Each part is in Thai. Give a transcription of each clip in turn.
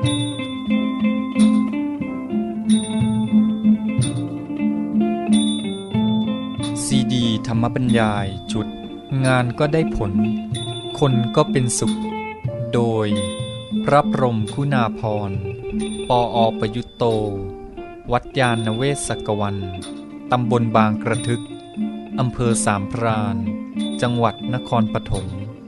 ซีดีธรรมบรรยายชุดงานก็ได้ผลคนก็เป็นสุขโดยพระพรหมคุณาภรณ์ปอ.ประยุตโตวัดยานเวศกวันตำบลบางกระทึกอำเภอสามพรานจังหวัดนครปฐม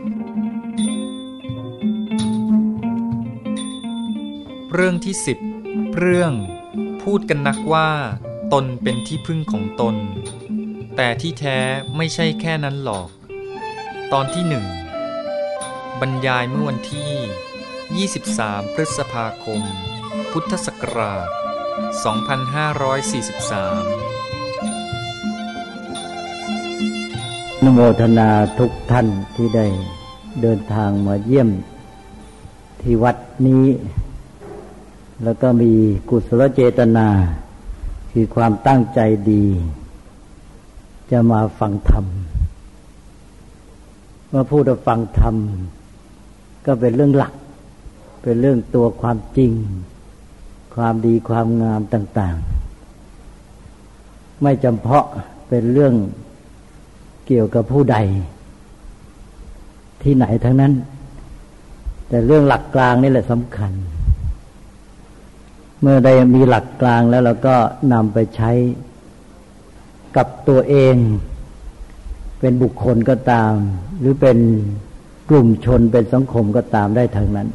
เรื่องที่10เรื่องพูดกันนักว่าตนเป็นที่พึ่งของตนแต่ที่แท้ไม่ใช่แค่นั้นหรอกตอนที่1บรรยายเมื่อวันที่23พฤษภาคมพุทธศักราช2543 อนุโมทนาทุกท่านที่ได้เดินทางมาเยี่ยมที่วัดนี้แล้วก็มีกุศลเจตนาคือความตั้งใจดีจะมาฟังธรรมเมื่อพูดว่าฟังธรรมก็เป็นเรื่องหลักเป็นเรื่องตัวความจริงความดีความงามต่างๆไม่จำเพาะเป็นเรื่องเกี่ยวกับผู้ใดที่ไหนทั้งนั้นแต่เรื่องหลักกลางนี่แหละสำคัญเมื่อได้มีหลักกลางแล้วเราก็นำไปใช้กับตัวเองเป็นบุคคลก็ตามหรือเป็นกลุ่มชนเป็นสังคมก็ตามได้ทั้งนั้น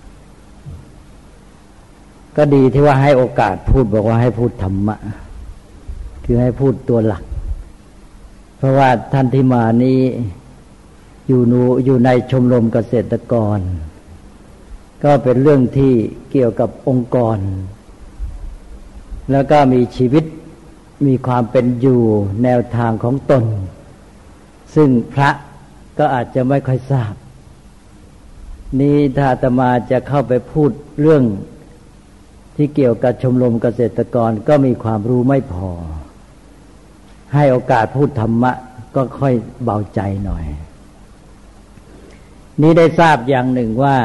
ก็ดีที่ว่าให้โอกาสพูดบอกว่าให้พูดธรรมะคือให้พูดตัวหลักเพราะว่าท่านที่มานี้อยู่ในชมรมเกษตรกรก็เป็นเรื่องที่เกี่ยวกับองค์กรแล้วก็มีชีวิตมีความเป็นอยู่แนวทางของตนซึ่งพระก็อาจจะไม่ค่อยทราบนี้ถ้าอาตมาจะเข้าไปพูดเรื่องที่เกี่ยวกับชมรมเกษตรกรก็มีความรู้ไม่พอให้โอกาสพูดธรรมะก็ค่อยเบาใจหน่อยนี้ได้ทราบอย่างหนึ่งว่า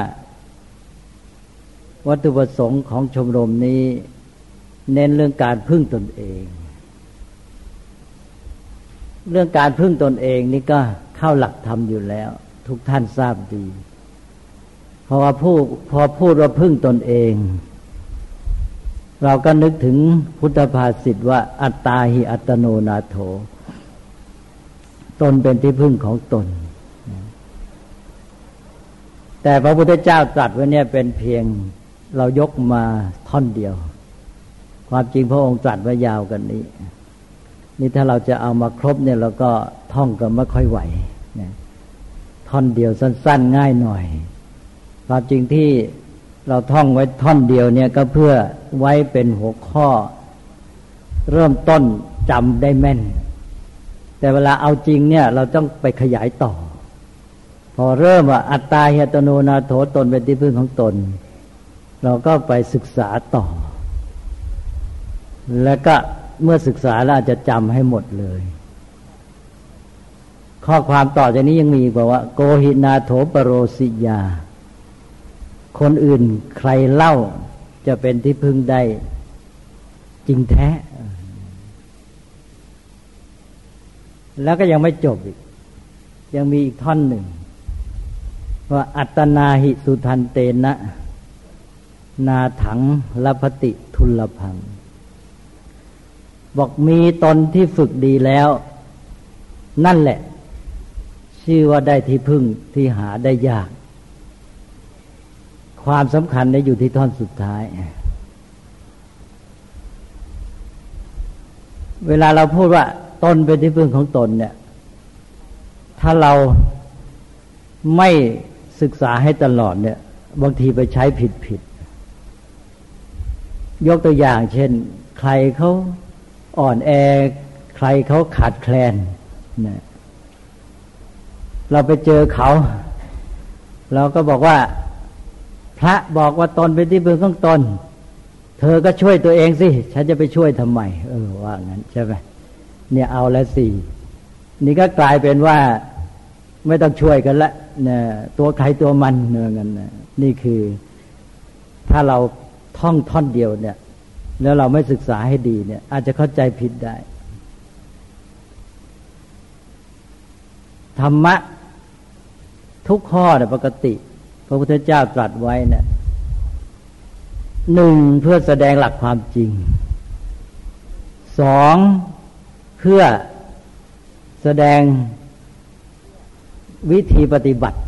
วัตถุประสงค์ของชมรมนี้เน้นเรื่องการพึ่งตนเองเรื่องการพึ่งตนเองนี่ก็เข้าหลักธรรมอยู่แล้วทุกท่านทราบดีเพราะว่าพอพูดว่าพึ่งตนเองเราก็นึกถึงพุทธภาษิตว่าอัตตาหิอัตโนนาโถตนเป็นที่พึ่งของตนแต่พระพุทธเจ้าตรัสไว้เนี่ยเป็นเพียงเรายกมาท่อนเดียวความจริงพระองค์ตรัสไว้ยาวกันนี้นี่ถ้าเราจะเอามาครบเนี่ยเราก็ท่องกันไม่ค่อยไหวท่อนเดียวสั้นๆง่ายหน่อยความจริงที่เราท่องไว้ท่อนเดียวเนี่ยก็เพื่อไว้เป็นหัวข้อเริ่มต้นจำได้แม่นแต่เวลาเอาจริงเนี่ยเราต้องไปขยายต่อพอเริ่มว่าอัตตาหิอัตโนนาโถตนเป็นที่พึ่งของตนเราก็ไปศึกษาต่อแล้วก็เมื่อศึกษาแล้วอาจจะจำให้หมดเลยข้อความต่อจากนี้ยังมีบอกว่าโกหินาโถปโรสิยาคนอื่นใครเล่าจะเป็นที่พึ่งได้จริงแท้แล้วก็ยังไม่จบอีกยังมีอีกท่อนหนึ่งว่าอัตนาหิสุทันเตนะนาถังละพติทุลพังบอกมีตนที่ฝึกดีแล้วนั่นแหละชื่อว่าได้ที่พึ่งที่หาได้ยากความสำคัญได้อยู่ที่ท่อนสุดท้ายเวลาเราพูดว่าตนเป็นที่พึ่งของตนเนี่ยถ้าเราไม่ศึกษาให้ตลอดเนี่ยบางทีไปใช้ผิดยกตัวอย่างเช่นใครเขาอ่อนแอใครเขาขาดแคลนเนี่ยเราไปเจอเขาเราก็บอกว่าพระบอกว่าตนเป็นที่พึ่งของตนเธอก็ช่วยตัวเองสิฉันจะไปช่วยทำไมว่างั้นใช่ไหมเนี่ยเอาละสินี่ก็กลายเป็นว่าไม่ต้องช่วยกันละเนี่ยตัวใครตัวมันเนี่ยกันนี่คือถ้าเราท่องท่อนเดียวเนี่ยแล้วเราไม่ศึกษาให้ดีเนี่ยอาจจะเข้าใจผิดได้ธรรมะทุกข้อเนี่ยปกติพระพุทธเจ้าตรัสไว้เนี่ยหนึ่งเพื่อแสดงหลักความจริงสองเพื่อแสดงวิธีปฏิบัติ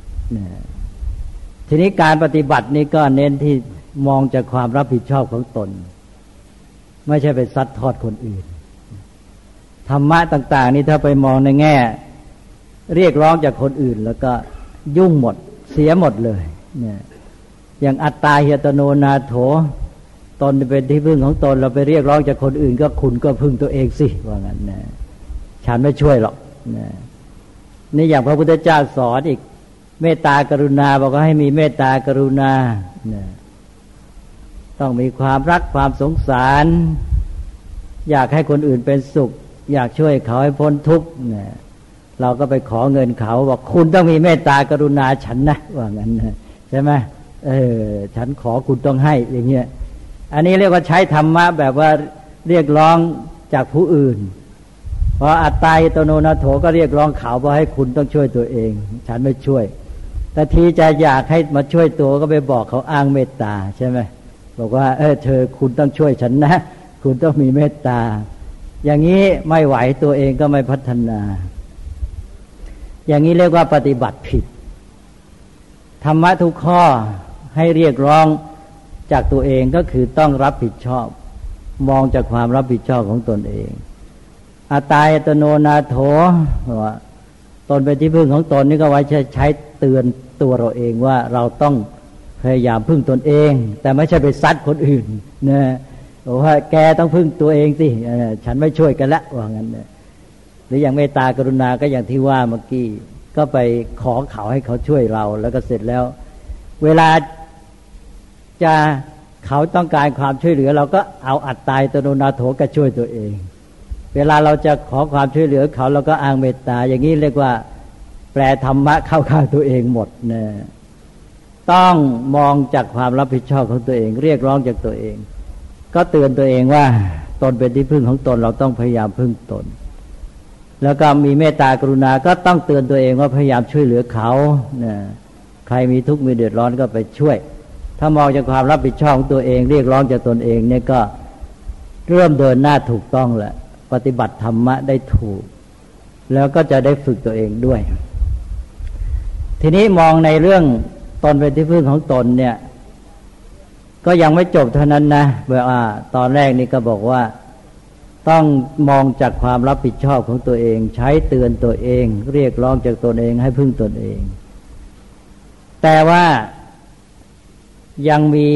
ทีนี้การปฏิบัตินี้ก็เน้นที่มองจากความรับผิดชอบของตนไม่ใช่ไปซัดทอดคนอื่นธรรมะต่างๆนี่ถ้าไปมองในแง่เรียกร้องจากคนอื่นแล้วก็ยุ่งหมดเสียหมดเลยเนี่ยอย่างอัตตาหิตโนนาโถตนเป็นที่พึ่งของตนเราไปเรียกร้องจากคนอื่นก็คุณก็พึ่งตัวเองสิว่างั้นนะฉันไม่ช่วยหรอกนะนี่อย่างพระพุทธเจ้าสอนอีกเมตตากรุณาบอกว่าให้มีเมตตากรุณานะต้องมีความรักความสงสารอยากให้คนอื่นเป็นสุขอยากช่วยเขาให้พ้นทุกข์นะเราก็ไปขอเงินเขาบอกคุณต้องมีเมตตากรุณาฉันนะว่างั้นนะใช่ไหมฉันขอคุณต้องให้อย่างเงี้ยอันนี้เรียกว่าใช้ธรรมะแบบว่าเรียกร้องจากผู้อื่นเพราะอัตตาหิตโนนาโถก็เรียกร้องเขาว่าให้คุณต้องช่วยตัวเองฉันไม่ช่วยแต่ทีจะอยากให้มาช่วยตัวก็ไปบอกเขาอ้างเมตตาใช่ไหมบอกว่าเธอคุณต้องช่วยฉันนะคุณต้องมีเมตตาอย่างนี้ไม่ไหวตัวเองก็ไม่พัฒนาอย่างนี้เรียกว่าปฏิบัติผิดธรรมะทุกข้อให้เรียกร้องจากตัวเองก็คือต้องรับผิดชอบมองจากความรับผิดชอบของตนเองอัตตาหิตโนนาโถว่าตนเป็นที่พึ่งของตนนี่ก็ไว้ใช้เตือนตัวเราเองว่าเราต้องพยายามพึ่งตนเองแต่ไม่ใช่ไปซัดคนอื่นนะบอกว่าแกต้องพึ่งตัวเองสิฉันไม่ช่วยกันละว่างั้นนะหรืออย่างเมตตากรุณาก็อย่างที่ว่าเมื่อกี้ก็ไปขอเขาให้เขาช่วยเราแล้วก็เสร็จแล้วเวลาจะเขาต้องการความช่วยเหลือเราก็เอาอัตตาหิตโนนาโถก็ช่วยตัวเองเวลาเราจะขอความช่วยเหลือเขาเราก็อ้างเมตตาอย่างนี้เรียกว่าแปลธรรมะเข้าข้างตัวเองหมดนะต้องมองจากความรับผิดชอบของตัวเองเรียกร้องจากตัวเองก็เตือนตัวเองว่าตนเป็นที่พึ่งของตนเราต้องพยายามพึ่งตนแล้วก็มีเมตตากรุณาก็ต้องเตือนตัวเองว่าพยายามช่วยเหลือเขานะใครมีทุกข์มีเดือดร้อนก็ไปช่วยถ้ามองจากความรับผิดชอบของตัวเองเรียกร้องจากตนเองเนี่ยก็เริ่มเดินหน้าถูกต้องแหละปฏิบัติธรรมะได้ถูกแล้วก็จะได้ฝึกตัวเองด้วยทีนี้มองในเรื่องตนเป็นที่พึ่งของตนเนี่ยก็ยังไม่จบเท่านั้นนะว่าตอนแรกนี่ก็บอกว่าต้องมองจากความรับผิดชอบของตัวเองใช้เตือนตัวเองเรียกร้องจากตนเองให้พึ่งตนเองแต่ว่ายังมี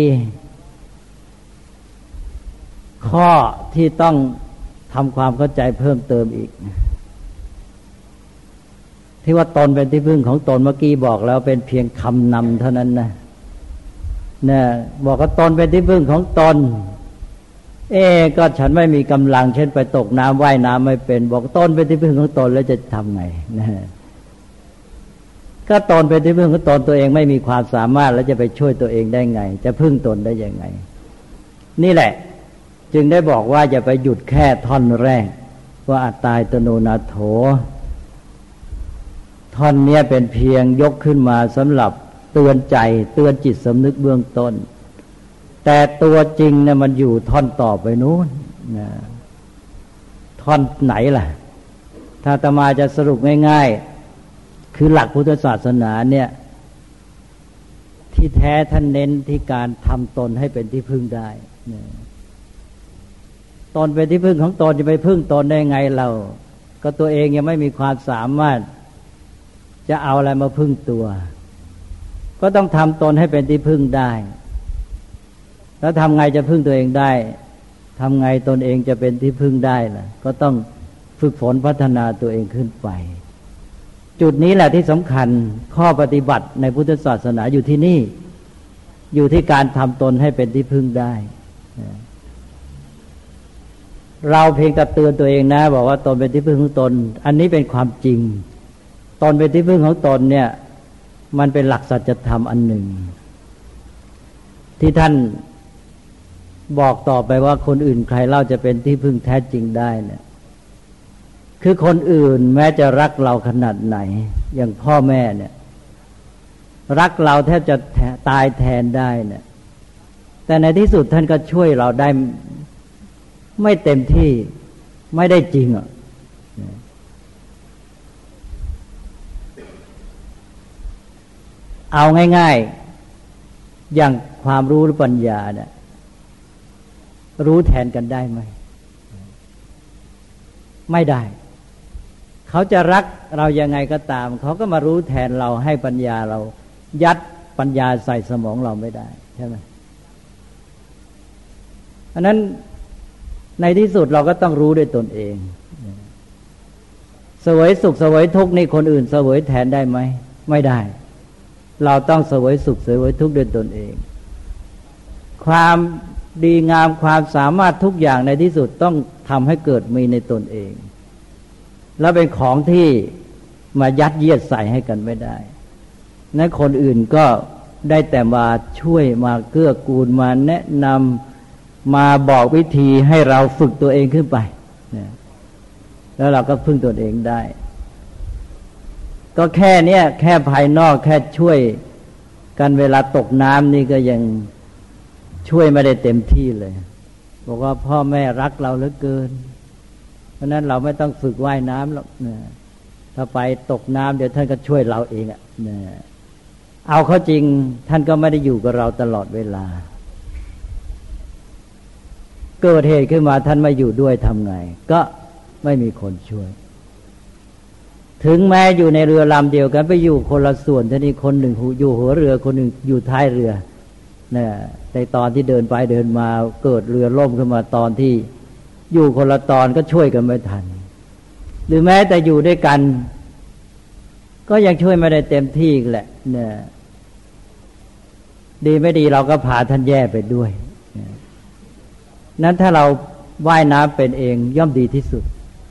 ข้อที่ต้องทำความเข้าใจเพิ่มเติมอีกที่ว่าตนเป็นที่พึ่งของตนเมื่อกี้บอกแล้วเป็นเพียงคำนำเท่านั้นนะบอกว่าตนเป็นที่พึ่งของตนก็ฉันไม่มีกำลังเช่นไปตกน้ำว่ายน้ำไม่เป็นบอกตนเป็นที่พึ่งของตนแล้วจะทำไงนะก็ตนเป็นที่พึ่งของตนตัวเองไม่มีความสามารถแล้วจะไปช่วยตัวเองได้ไงจะพึ่งตนได้ยังไงนี่แหละจึงได้บอกว่าอย่าไปหยุดแค่ท่อนแรกว่าอัตตาหิตโนนาโถท่อนนี้เป็นเพียงยกขึ้นมาสำหรับเตือนใจเตือนจิตสำนึกเบื้องต้นแต่ตัวจริงเนี่ยมันอยู่ท่อนต่อไปนู้นนะท่อนไหนล่ะถ้าอาตมาจะสรุปง่ายๆคือหลักพุทธศาสนาเนี่ยที่แท้ท่านเน้นที่การทำตนให้เป็นที่พึ่งได้นะตนเป็นที่พึ่งของตนจะไปพึ่งตนได้ไงเราก็ตัวเองยังไม่มีความสามารถจะเอาอะไรมาพึ่งตัวก็ต้องทำตนให้เป็นที่พึ่งได้แล้วทำไงจะพึ่งตัวเองได้ทำไงตนเองจะเป็นที่พึ่งได้ล่ะก็ต้องฝึกฝนพัฒนาตัวเองขึ้นไปจุดนี้แหละที่สำคัญข้อปฏิบัติในพุทธศาสนาอยู่ที่นี่อยู่ที่การทำตนให้เป็นที่พึ่งได้เราเพียงแต่เตือนตัวเองนะบอกว่าตนเป็นที่พึ่งของตนอันนี้เป็นความจริงตนเป็นที่พึ่งของตนเนี่ยมันเป็นหลักสัจธรรมอันหนึ่งที่ท่านบอกต่อไปว่าคนอื่นใครเล่าจะเป็นที่พึ่งแท้จริงได้เนี่ยคือคนอื่นแม้จะรักเราขนาดไหนอย่างพ่อแม่เนี่ยรักเราแทบจะตายแทนได้เนี่ยแต่ในที่สุดท่านก็ช่วยเราได้ไม่เต็มที่ไม่ได้จริงอ่ะเอาง่ายๆอย่างความรู้หรือปัญญาเนี่ยรู้แทนกันได้ไหมไม่ได้เขาจะรักเรายังไงก็ตามเขาก็มารู้แทนเราให้ปัญญาเรายัดปัญญาใส่สมองเราไม่ได้ใช่ไหมอันนั้นในที่สุดเราก็ต้องรู้ด้วยตนเองเสวยสุขเสวยทุกข์นี่คนอื่นเสวยแทนได้ไหมไม่ได้เราต้องเสวยสุขเสวยทุกข์ด้วยตนเองความดีงามความสามารถทุกอย่างในที่สุดต้องทำให้เกิดมีในตนเองแล้วเป็นของที่มายัดเยียดใส่ให้กันไม่ได้นั้นคนอื่นก็ได้แต่มาช่วยมาเกื้อกูลมาแนะนำมาบอกวิธีให้เราฝึกตัวเองขึ้นไปแล้วเราก็พึ่งตนเองได้ก็แค่เนี้ยแค่ภายนอกแค่ช่วยกันเวลาตกน้ำนี่ก็ยังช่วยไม่ได้เต็มที่เลยบอกว่าพ่อแม่รักเราเหลือเกินเพราะนั้นเราไม่ต้องฝึกว่ายน้ำหรอกถ้าไปตกน้ำเดี๋ยวท่านก็ช่วยเราเองเอาเข้าจริงท่านก็ไม่ได้อยู่กับเราตลอดเวลาเกิดเหตุขึ้นมาท่านไม่อยู่ด้วยทำไงก็ไม่มีคนช่วยถึงแม้อยู่ในเรือลำเดียวกันไปอยู่คนละส่วนท่านี้คนหนึ่งอยู่หัวเรือคนหนึ่งอยู่ท้ายเรือเนี่ยในตอนที่เดินไปเดินมาเกิดเรือล่มขึ้นมาตอนที่อยู่คนละตอนก็ช่วยกันไม่ทันหรือแม้แต่อยู่ด้วยกันก็ยังช่วยไม่ได้เต็มที่แหละเนี่ยดีไม่ดีเราก็พาท่านแย่ไปด้วยนั้นถ้าเราว่ายน้ำเป็นเองย่อมดีที่สุด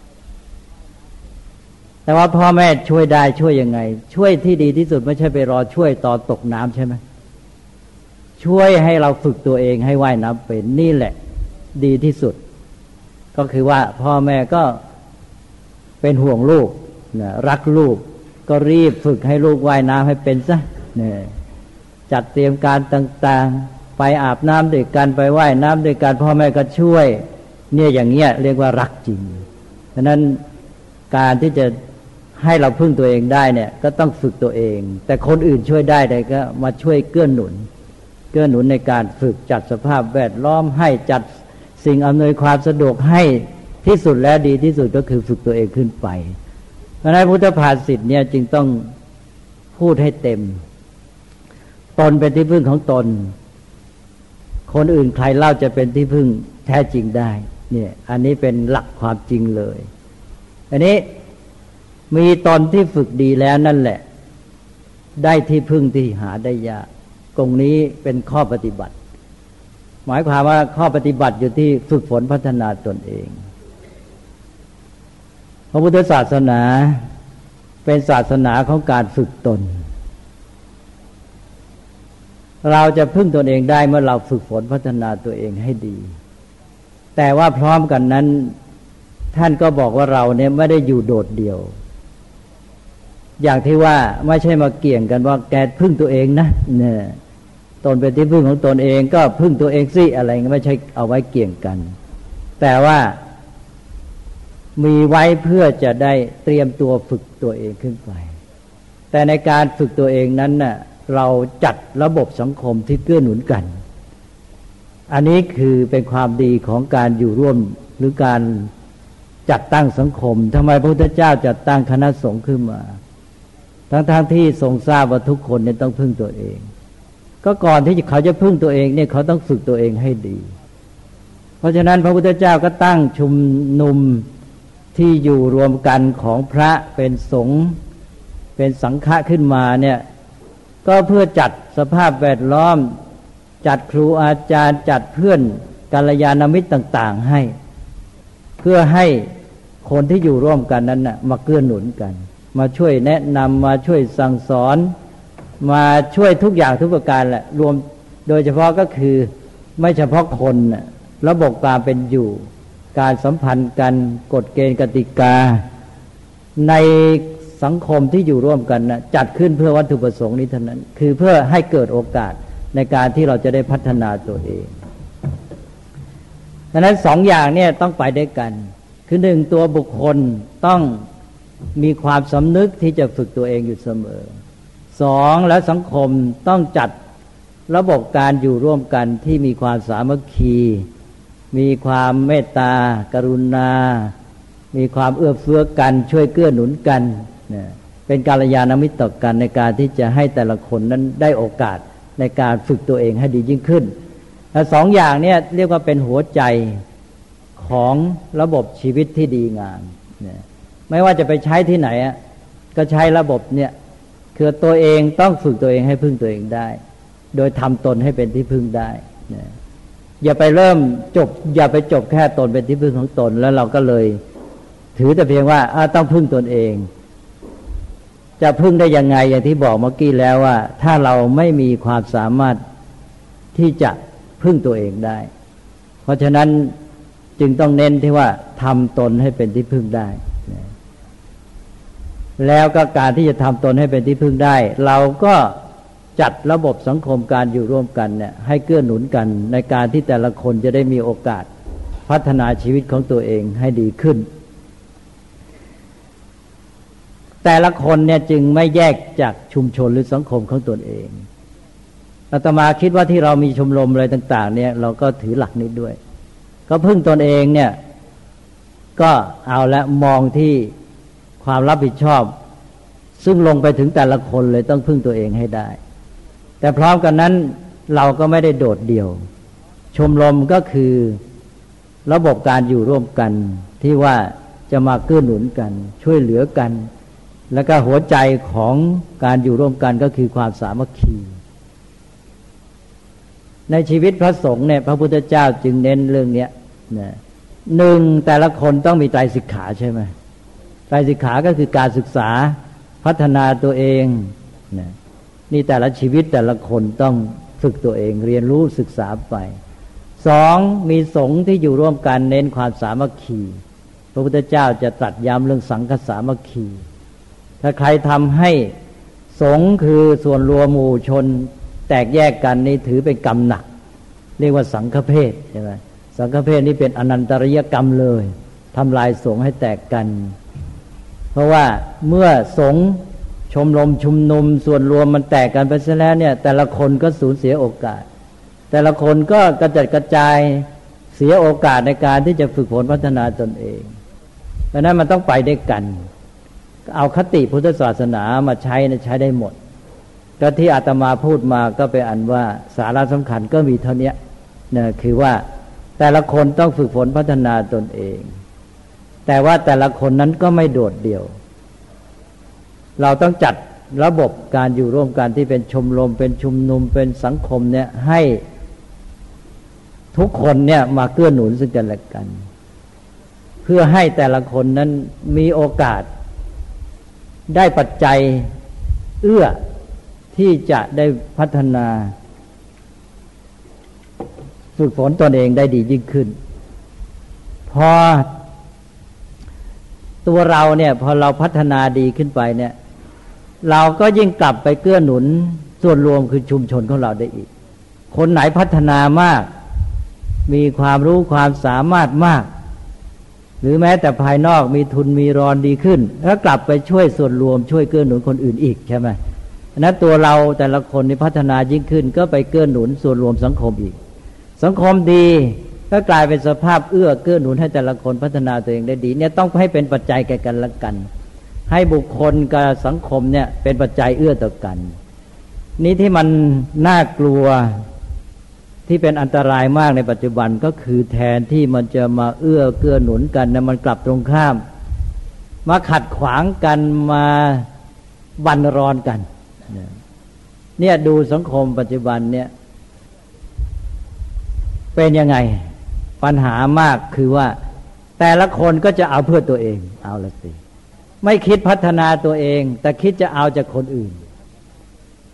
แต่ว่าพ่อแม่ช่วยได้ช่วยยังไงช่วยที่ดีที่สุดไม่ใช่ไปรอช่วยตอนตกน้ำใช่ไหมช่วยให้เราฝึกตัวเองให้ว่ายน้ำเป็นนี่แหละดีที่สุดก็คือว่าพ่อแม่ก็เป็นห่วงลูกรักลูกก็รีบฝึกให้ลูกว่ายน้ำให้เป็นซะจัดเตรียมการต่างๆไปอาบน้ำด้วยกันไปว่ายน้ำด้วยกันพ่อแม่ก็ช่วยเนี่ยอย่างเงี้ยเรียกว่ารักจริงฉะนั้นการที่จะให้เราพึ่งตัวเองได้เนี่ยก็ต้องฝึกตัวเองแต่คนอื่นช่วยได้แต่ก็มาช่วยเกื้อหนุนในการฝึกจัดสภาพแวดล้อมให้จัดสิ่งอำนวยความสะดวกให้ที่สุดและดีที่สุดก็คือฝึกตัวเองขึ้นไปเพราะฉะนั้นพุทธภาษิตเนี่ยจึงต้องพูดให้เต็มตนเป็นที่พึ่งของตนคนอื่นใครเล่าจะเป็นที่พึ่งแท้จริงได้เนี่ยอันนี้เป็นหลักความจริงเลยอันนี้มีตนที่ฝึกดีแล้วนั่นแหละได้ที่พึ่งที่หาได้ยากตรงนี้เป็นข้อปฏิบัติหมายความว่าข้อปฏิบัติอยู่ที่ฝึกฝนพัฒนาตนเองพระพุทธศาสนาเป็นศาสนาของการฝึกตนเราจะพึ่งตนเองได้เมื่อเราฝึกฝนพัฒนาตัวเองให้ดีแต่ว่าพร้อมกันนั้นท่านก็บอกว่าเราเนี่ยไม่ได้อยู่โดดเดี่ยวอย่างที่ว่าไม่ใช่มาเกี่ยงกันว่าแกพึ่งตัวเองนะเนี่ยตนเป็นที่พึ่งของตนเองก็พึ่งตัวเองสิอะไรไม่ใช่เอาไว้เกี่ยงกันแต่ว่ามีไว้เพื่อจะได้เตรียมตัวฝึกตัวเองขึ้นไปแต่ในการฝึกตัวเองนั้นน่ะเราจัดระบบสังคมที่เกื้อหนุนกันอันนี้คือเป็นความดีของการอยู่ร่วมหรือการจัดตั้งสังคมทำไมพระพุทธเจ้าจัดตั้งคณะสงฆ์ขึ้นมาทั้งที่ทรงทราบว่าทุกคนเนี่ยต้องพึ่งตัวเองก็ก่อนที่เขาจะพึ่งตัวเองเนี่ยเขาต้องฝึกตัวเองให้ดีเพราะฉะนั้นพระพุทธเจ้าก็ตั้งชุมนุมที่อยู่รวมกันของพระเป็นสงฆ์เป็นสังฆะขึ้นมาเนี่ยก็เพื่อจัดสภาพแวดล้อมจัดครูอาจารย์จัดเพื่อนกัลยาณมิตรต่างๆให้เพื่อให้คนที่อยู่ร่วมกันนั้นน่ะมาเกื้อหนุนกันมาช่วยแนะนำมาช่วยสั่งสอนมาช่วยทุกอย่างทุกประการแหละรวมโดยเฉพาะก็คือไม่เฉพาะคนระบบการเป็นอยู่การสัมพันธ์กันกฎเกณฑ์กติกาในสังคมที่อยู่ร่วมกันนะจัดขึ้นเพื่อวัตถุประสงค์นี้เท่านั้นคือเพื่อให้เกิดโอกาสในการที่เราจะได้พัฒนาตัวเองดังนั้นสองอย่างเนี่ยต้องไปด้วยกันคือหนึ่งตัวบุคคลต้องมีความสำนึกที่จะฝึกตัวเองอยู่เสมอสองแล้วสังคมต้องจัดระบบการอยู่ร่วมกันที่มีความสามัคคีมีความเมตตากรุณามีความเอื้อเฟื้อกันช่วยเกื้อหนุนกันเป็นกัลยาณมิตรต่อกันในการที่จะให้แต่ละคนนั้นได้โอกาสในการฝึกตัวเองให้ดียิ่งขึ้นและสองอย่างนี้เรียกว่าเป็นหัวใจของระบบชีวิตที่ดีงามไม่ว่าจะไปใช้ที่ไหนก็ใช้ระบบเนี่ยคือตัวเองต้องฝึกตัวเองให้พึ่งตัวเองได้โดยทำตนให้เป็นที่พึ่งได้อย่าไปเริ่มจบอย่าไปจบแค่ตนเป็นที่พึ่งของตนแล้วเราก็เลยถือแต่เพียงว่าต้องพึ่งตนเองจะพึ่งได้ยังไงอย่างที่บอกเมื่อกี้แล้วว่าถ้าเราไม่มีความสามารถที่จะพึ่งตัวเองได้เพราะฉะนั้นจึงต้องเน้นที่ว่าทำตนให้เป็นที่พึ่งได้แล้วก็การที่จะทำตนให้เป็นที่พึ่งได้เราก็จัดระบบสังคมการอยู่ร่วมกันเนี่ยให้เกื้อหนุนกันในการที่แต่ละคนจะได้มีโอกาสพัฒนาชีวิตของตัวเองให้ดีขึ้นแต่ละคนเนี่ยจึงไม่แยกจากชุมชนหรือสังคมของตนเองอาตมาคิดว่าที่เรามีชมรมอะไรต่างๆเนี่ยเราก็ถือหลักนี้ด้วยก็พึ่งตนเองเนี่ยก็เอาละมองที่ความรับผิดชอบซึ่งลงไปถึงแต่ละคนเลยต้องพึ่งตัวเองให้ได้แต่พร้อมกันนั้นเราก็ไม่ได้โดดเดี่ยวชมรมก็คือระบบการอยู่ร่วมกันที่ว่าจะมาเกื้อหนุนกันช่วยเหลือกันแล้วก็หัวใจของการอยู่ร่วมกันก็คือความสามัคคีในชีวิตพระสงฆ์เนี่ยพระพุทธเจ้าจึงเน้นเรื่องนี้นะหนึ่งแต่ละคนต้องมีไตรสิกขาใช่ไหมไตรสิกขาก็คือการศึกษาพัฒนาตัวเองนะนี่แต่ละชีวิตแต่ละคนต้องฝึกตัวเองเรียนรู้ศึกษาไปสองมีสงฆ์ที่อยู่ร่วมกันเน้นความสามัคคีพระพุทธเจ้าจะตรัสย้ำเรื่องสังฆสามัคคีถ้าใครทำให้สงฆ์คือส่วนรวมหมู่ชนแตกแยกกันนี่ถือเป็นกรรมหนักเรียกว่าสังฆเพศใช่ไหมสังฆเพศนี่เป็นอนันตริยกรรมเลยทำลายสงฆ์ให้แตกกันเพราะว่าเมื่อสงฆ์ชมรมชุมนุมส่วนรวมมันแตกกันไปซะแล้วเนี่ยแต่ละคนก็สูญเสียโอกาสแต่ละคนก็กระจัดกระจายเสียโอกาสในการที่จะฝึกฝนพัฒนาตนเองเพราะนั้นมันต้องไปด้วยกันเอาคติพุทธศาสนามาใช้ใช้ได้หมดก็ที่อาตมาพูดมาก็เป็นอันว่าสาระสำคัญก็มีเท่านี้นะคือว่าแต่ละคนต้องฝึกฝนพัฒนาตนเองแต่ว่าแต่ละคนนั้นก็ไม่โดดเดี่ยวเราต้องจัดระบบการอยู่ร่วมกันที่เป็นชมรมเป็นชุมนุมเป็นสังคมเนี่ยให้ทุกคนเนี่ยมาเกื้อหนุนซึ่งกันและกันเพื่อให้แต่ละคนนั้นมีโอกาสได้ปัจจัยเอื้อที่จะได้พัฒนาฝึกฝนตนเองได้ดียิ่งขึ้นพอตัวเราเนี่ยพอเราพัฒนาดีขึ้นไปเนี่ยเราก็ยิ่งกลับไปเกื้อหนุนส่วนรวมคือชุมชนของเราได้อีกคนไหนพัฒนามากมีความรู้ความสามารถมากหรือแม้แต่ภายนอกมีทุนมีรอนดีขึ้นแล้วกลับไปช่วยส่วนรวมช่วยเกื้อหนุนคนอื่นอีกใช่ไหมนั้นตัวเราแต่ละคนนี่พัฒนายิ่งขึ้นก็ไปเกื้อหนุนส่วนรวมสังคมอีกสังคมดีก็กลายเป็นสภาพเกื้อหนุนให้แต่ละคนพัฒนาตัวเองได้ดีเนี่ยต้องให้เป็นปัจจัยแก่กันและกันให้บุคคลกับสังคมเนี่ยเป็นปัจจัยเอื้อต่อกันนี้ที่มันน่ากลัวที่เป็นอันตรายมากในปัจจุบันก็คือแทนที่มันจะมาเกื้อหนุนกันนะมันกลับตรงข้ามมาขัดขวางกันมาบั่นรอนกันเนี่ยดูสังคมปัจจุบันเนี่ยเป็นยังไงปัญหามากคือว่าแต่ละคนก็จะเอาเพื่อตัวเองเอาละสิไม่คิดพัฒนาตัวเองแต่คิดจะเอาจากคนอื่น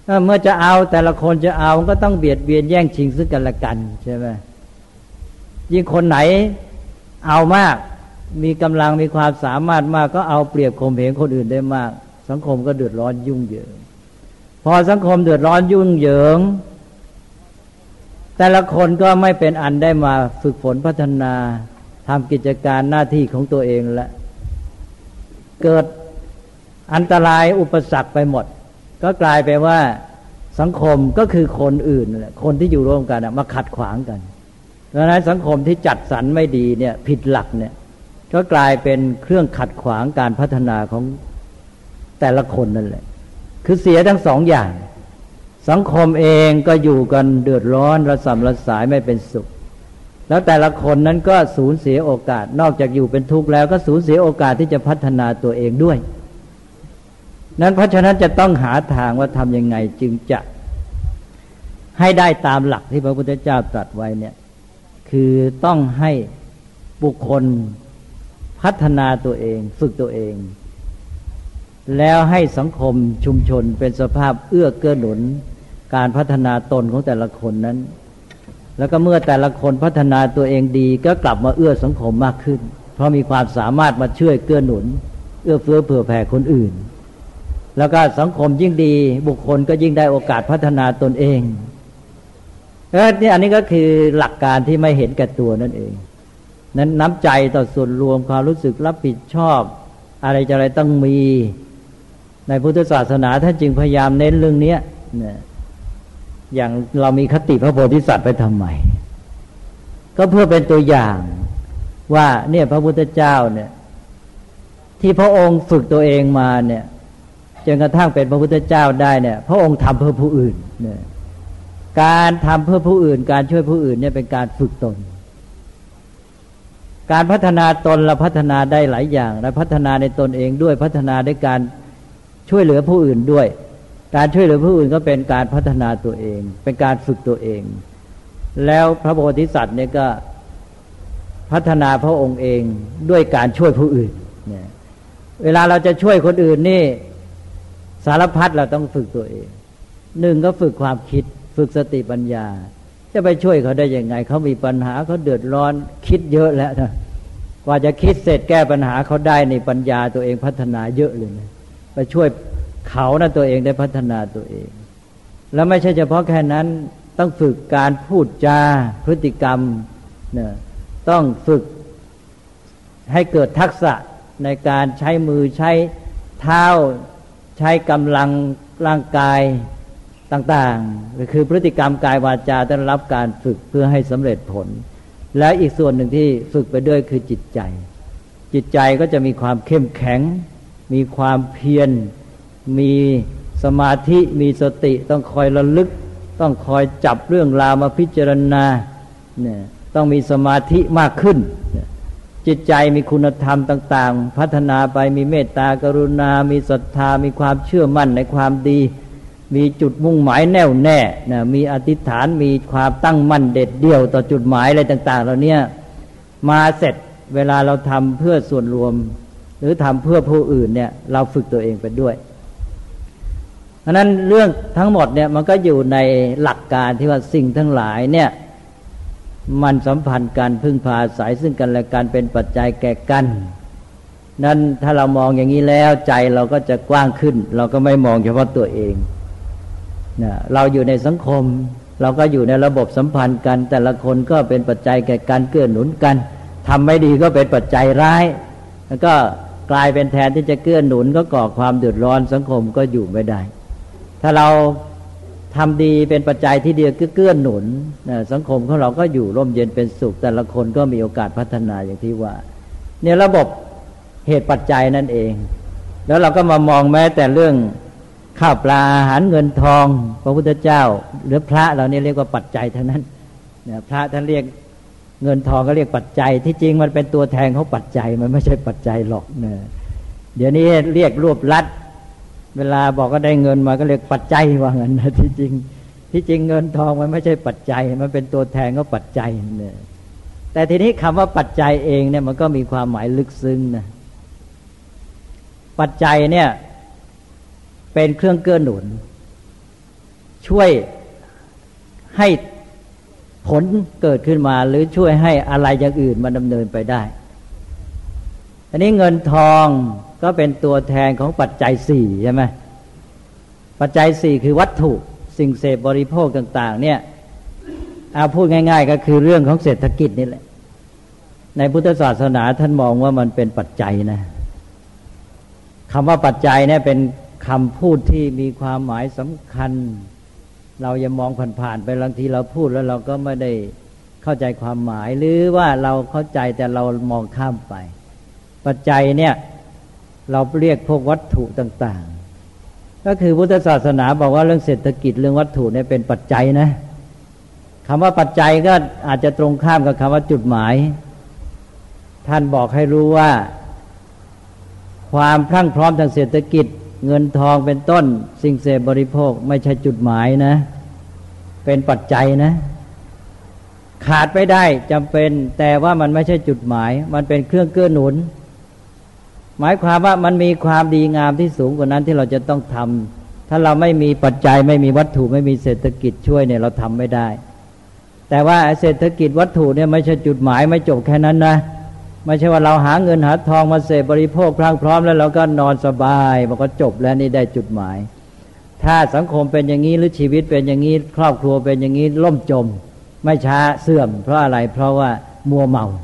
เมื่อจะเอาแต่ละคนจะเอาก็ต้องเบียดเบียนแย่งชิงซึ่งกันและกันใช่ไหมยิ่งคนไหนเอามากมีกำลังมีความสามารถมากก็เอาเปรียบข่มเหงคนอื่นได้มากสังคมก็เดือดร้อนยุ่งเหยิงพอสังคมเดือดร้อนยุ่งเหยิงแต่ละคนก็ไม่เป็นอันได้มาฝึกฝนพัฒนาทำกิจการหน้าที่ของตัวเองและเกิดอันตรายอุปสรรคไปหมดก็กลายไปว่าสังคมก็คือคนอื่นคนที่อยู่ร่วมกันมาขัดขวางกันเพราะฉะนั้นสังคมที่จัดสรรไม่ดีเนี่ยผิดหลักเนี่ยก็กลายเป็นเครื่องขัดขวางการพัฒนาของแต่ละคนนั่นแหละคือเสียทั้งสองอย่างสังคมเองก็อยู่กันเดือดร้อนระส่ำระสายไม่เป็นสุขแล้วแต่ละคนนั้นก็สูญเสียโอกาสนอกจากอยู่เป็นทุกข์แล้วก็สูญเสียโอกาสที่จะพัฒนาตัวเองด้วยนั้นเพราะฉะนั้นจะต้องหาทางว่าทำยังไงจึงจะให้ได้ตามหลักที่พระพุทธเจ้าตรัสไว้เนี่ยคือต้องให้บุคคลพัฒนาตัวเองฝึกตัวเองแล้วให้สังคมชุมชนเป็นสภาพเอื้อเกื้อหนุนการพัฒนาตนของแต่ละคนนั้นแล้วก็เมื่อแต่ละคนพัฒนาตัวเองดีก็กลับมาเอื้อสังคมมากขึ้นเพราะมีความสามารถมาช่วยเกื้อหนุนเอื้อเฟื้อเผื่อแผ่คนอื่นแล้วก็สังคมยิ่งดีบุคคลก็ยิ่งได้โอกาสพัฒนาตนเองนี่อันนี้ก็คือหลักการที่ไม่เห็นแก่ตัวนั่นเองนั้นน้ำใจต่อส่วนรวมความรู้สึกรับผิดชอบอะไรจะอะไรต้องมีในพุทธศาสนาท่านจึงพยายามเน้นเรื่องนี้เนี่ยอย่างเรามีคติพระโพธิสัตว์ไปทำไมก็เพื่อเป็นตัวอย่างว่าเนี่ยพระพุทธเจ้าเนี่ยที่พระองค์ฝึกตัวเองมาเนี่ยจนกระทั่งเป็นพระพุทธเจ้าได้เนี่ยพระองค์ทำเพื่อผู้อื่นเนี่ยการทำเพื่อผู้อื่นการช่วยผู้อื่นเนี่ยเป็นการฝึกตนการพัฒนาตนเราพัฒนาได้หลายอย่างและพัฒนาในตนเองด้วยพัฒนาด้วยการช่วยเหลือผู้อื่นด้วยการช่วยเหลือผู้อื่นก็เป็นการพัฒนาตัวเองเป็นการฝึกตัวเองแล้วพระโพธิสัตว์เนี่ยก็พัฒนาพระองค์เองด้วยการช่วยผู้อื่นเนี่ยเวลาเราจะช่วยคนอื่นนี่สารพัดเราต้องฝึกตัวเองหนึ่งก็ฝึกความคิดฝึกสติปัญญาจะไปช่วยเขาได้ยังไงเขามีปัญหาเขาเดือดร้อนคิดเยอะแล้วนะกว่าจะคิดเสร็จแก้ปัญหาเขาได้ในปัญญาตัวเองพัฒนาเยอะเลยนะไปช่วยเขานะตัวเองได้พัฒนาตัวเองแล้วไม่ใช่เฉพาะแค่นั้นต้องฝึกการพูดจาพฤติกรรมเนี่ยต้องฝึกให้เกิดทักษะในการใช้มือใช้เท้าใช้กำลังร่างกายต่างๆคือพฤติกรรมกายวาจาต้องรับการฝึกเพื่อให้สำเร็จผลและอีกส่วนหนึ่งที่ฝึกไปด้วยคือจิตใจจิตใจก็จะมีความเข้มแข็งมีความเพียรมีสมาธิมีสติต้องคอยระลึกต้องคอยจับเรื่องราวมาพิจารณาเนี่ยต้องมีสมาธิมากขึ้นจิตใจมีคุณธรรมต่างๆพัฒนาไปมีเมตตากรุณามีศรัทธามีความเชื่อมั่นในความดีมีจุดมุ่งหมายแน่วแน่นะมีอธิษฐานมีความตั้งมั่นเด็ดเดี่ยวต่อจุดหมายอะไรต่างๆเหล่านี้มาเสร็จเวลาเราทำเพื่อส่วนรวมหรือทำเพื่อผู้อื่นเนี่ยเราฝึกตัวเองไปด้วยเพราะนั้นเรื่องทั้งหมดเนี่ยมันก็อยู่ในหลักการที่ว่าสิ่งทั้งหลายเนี่ยมันสัมพันธ์กันพึ่งพาอาศัยซึ่งกันและกันเป็นปัจจัยแก่กันนั้นถ้าเรามองอย่างนี้แล้วใจเราก็จะกว้างขึ้นเราก็ไม่มองเฉพาะตัวเองนะเราอยู่ในสังคมเราก็อยู่ในระบบสัมพันธ์กันแต่ละคนก็เป็นปัจจัยแก่กันเกื้อหนุนกันทำไม่ดีก็เป็นปัจจัยร้ายแล้วก็กลายเป็นแทนที่จะเกื้อหนุนก็ก่อความเดือดร้อนสังคมก็อยู่ไม่ได้ถ้าเราทำดีเป็นปัจจัยที่เดียวเกื้อหนุนสังคมของเราก็อยู่ร่มเย็นเป็นสุขแต่ละคนก็มีโอกาสพัฒนาอย่างที่ว่าเนี่ยระบบเหตุปัจจัยนั่นเองแล้วเราก็มามองแม้แต่เรื่องข้าวปลาอาหารเงินทองพระพุทธเจ้าหรือพระเราเนี่ยเรียกว่าปัจจัยเท่านั้นเนี่ยพระท่านเรียกเงินทองก็เรียกปัจจัยที่จริงมันเป็นตัวแทนของปัจจัยมันไม่ใช่ปัจจัยหรอกเนี่ยเดี๋ยวนี้เรียกรวบลัดเวลาบอกก็ได้เงินมาก็เรียกปัจจัยว่างั้นนะที่จริงเงินทองมันไม่ใช่ปัจจัยมันเป็นตัวแทนของปัจจัยเนี่ยแต่ทีนี้คำว่าปัจจัยเองเนี่ยมันก็มีความหมายลึกซึ้งนะปัจจัยเนี่ยเป็นเครื่องเกื้อหนุนช่วยให้ผลเกิดขึ้นมาหรือช่วยให้อะไรอย่างอื่นมันดำเนินไปได้อันนี้เงินทองก็เป็นตัวแทนของปัจจัยสี่ใช่ไหมปัจจัยสี่คือวัตถุสิ่งเสพบริโภคต่างๆเนี่ยเอาพูดง่ายๆก็คือเรื่องของเศรษฐกิจนี่แหละในพุทธศาสนาท่านมองว่ามันเป็นปัจจัยนะคำว่าปัจจัยเนี่ยเป็นคำพูดที่มีความหมายสำคัญเราอย่ามองผ่านๆไปบางทีเราพูดแล้วเราก็ไม่ได้เข้าใจความหมายหรือว่าเราเข้าใจแต่เรามองข้ามไปปัจจัยเนี่ยเราเรียกพวกวัตถุต่างๆก็คือพุทธศาสนาบอกว่าเรื่องเศรษฐกิจเรื่องวัตถุเนี่ยเป็นปัจจัยนะคำว่าปัจจัยก็อาจจะตรงข้ามกับคำว่าจุดหมายท่านบอกให้รู้ว่าความพรั่งพร้อมทางเศรษฐกิจเงินทองเป็นต้นสิ่งเสพบริโภคไม่ใช่จุดหมายนะเป็นปัจจัยนะขาดไม่ได้จำเป็นแต่ว่ามันไม่ใช่จุดหมายมันเป็นเครื่องเกื้อหนุนหมายความว่ามันมีความดีงามที่สูงกว่านั้นที่เราจะต้องทำถ้าเราไม่มีปัจจัยไม่มีวัตถุไม่มีเศรษฐกิจช่วยเนี่ยเราทำไม่ได้แต่ว่าเศรษฐกิจวัตถุเนี่ยไม่ใช่จุดหมายไม่จบแค่นั้นนะไม่ใช่ว่าเราหาเงินหาทองมาเสพบริโภคพรั่งพร้อมแล้วเราก็นอนสบายมันก็จบแล้วนี่ได้จุดหมายถ้าสังคมเป็นอย่างนี้หรือชีวิตเป็นอย่างนี้ครอบครัวเป็นอย่างนี้ล่มจมไม่ช้าเสื่อมเพราะอะไรเพราะว่ามัวเมา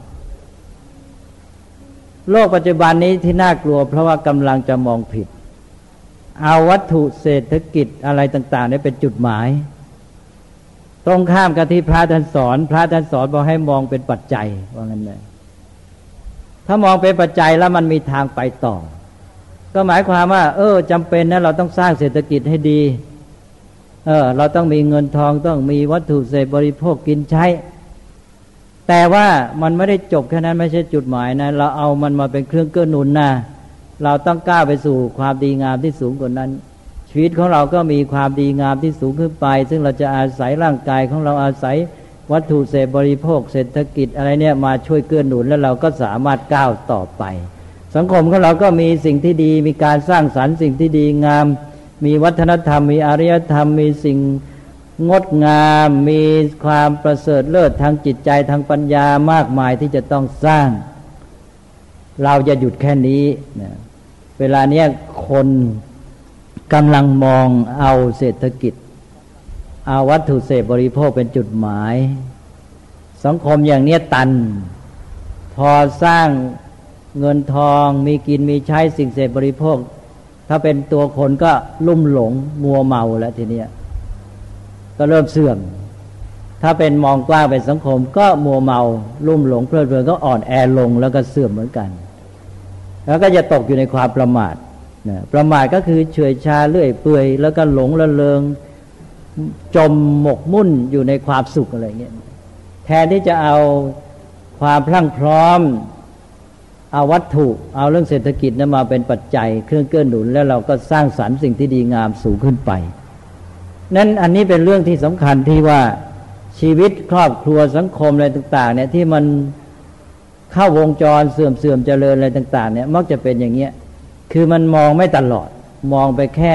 โลกปัจจุบันนี้ที่น่ากลัวเพราะว่ากำลังจะมองผิดเอาวัตถุเศรษฐกิจอะไรต่างๆนี่เป็นจุดหมายตรงข้ามกับที่พระท่านสอนบอกให้มองเป็นปัจจัยว่างั้นเลยถ้ามองเป็นปัจจัยแล้วมันมีทางไปต่อก็หมายความว่าจำเป็นนะเราต้องสร้างเศรษฐกิจให้ดีเราต้องมีเงินทองต้องมีวัตถุเสพบริโภคกินใช้แต่ว่ามันไม่ได้จบแค่นั้นไม่ใช่จุดหมายนะเราเอามันมาเป็นเครื่องเกื้อหนุนนะเราต้องก้าวไปสู่ความดีงามที่สูงกว่านั้นชีวิตของเราก็มีความดีงามที่สูงขึ้นไปซึ่งเราจะอาศัยร่างกายของเราอาศัยวัตถุเสพบริโภคเศรษฐกิจอะไรเนี่ยมาช่วยเกื้อหนุนแล้วเราก็สามารถก้าวต่อไปสังคมของเราก็มีสิ่งที่ดีมีการสร้างสรรค์สิ่งที่ดีงามมีวัฒนธรรมมีอารยธรรมมีสิ่งงดงามมีความประเสริฐเลิศทางจิตใจทางปัญญามากมายที่จะต้องสร้างเราจะหยุดแค่นี้นะเวลาเนี้ยคนกำลังมองเอาเศรษฐกิจเอาวัตถุเสพบริโภคเป็นจุดหมายสังคมอย่างเนี้ยตันพอสร้างเงินทองมีกินมีใช้สิ่งเสพบริโภคถ้าเป็นตัวคนก็ลุ่มหลงมัวเมาแล้วทีเนี้ยก็เริ่มเสื่อมถ้าเป็นมองกว้างเป็นสังคมก็มัวเมาลุ่มหลงเพลิดเพลินก็อ่อนแอลงแล้วก็เสื่อมเหมือนกันแล้วก็จะตกอยู่ในความประมาทนะประมาทก็คือเฉื่อยชาเลื่อยเปื่อยแล้วก็หลงละเลงจมหมกมุ่นอยู่ในความสุขอะไรเงี้ยแทนที่จะเอาความพรั่งพร้อมเอาวัตถุเอาเรื่องเศรษฐกิจนั้นมาเป็นปัจจัยเครื่องเกื้อหนุนแล้วเราก็สร้างสรรค์สิ่งที่ดีงามสูงขึ้นไปนั้นอันนี้เป็นเรื่องที่สำคัญที่ว่าชีวิตครอบครัวสังคมอะไรต่างๆเนี่ยที่มันเข้าวงจรเสื่อมเจริญอะไรต่างๆเนี่ยมักจะเป็นอย่างเงี้ยคือมันมองไม่ตลอดมองไปแค่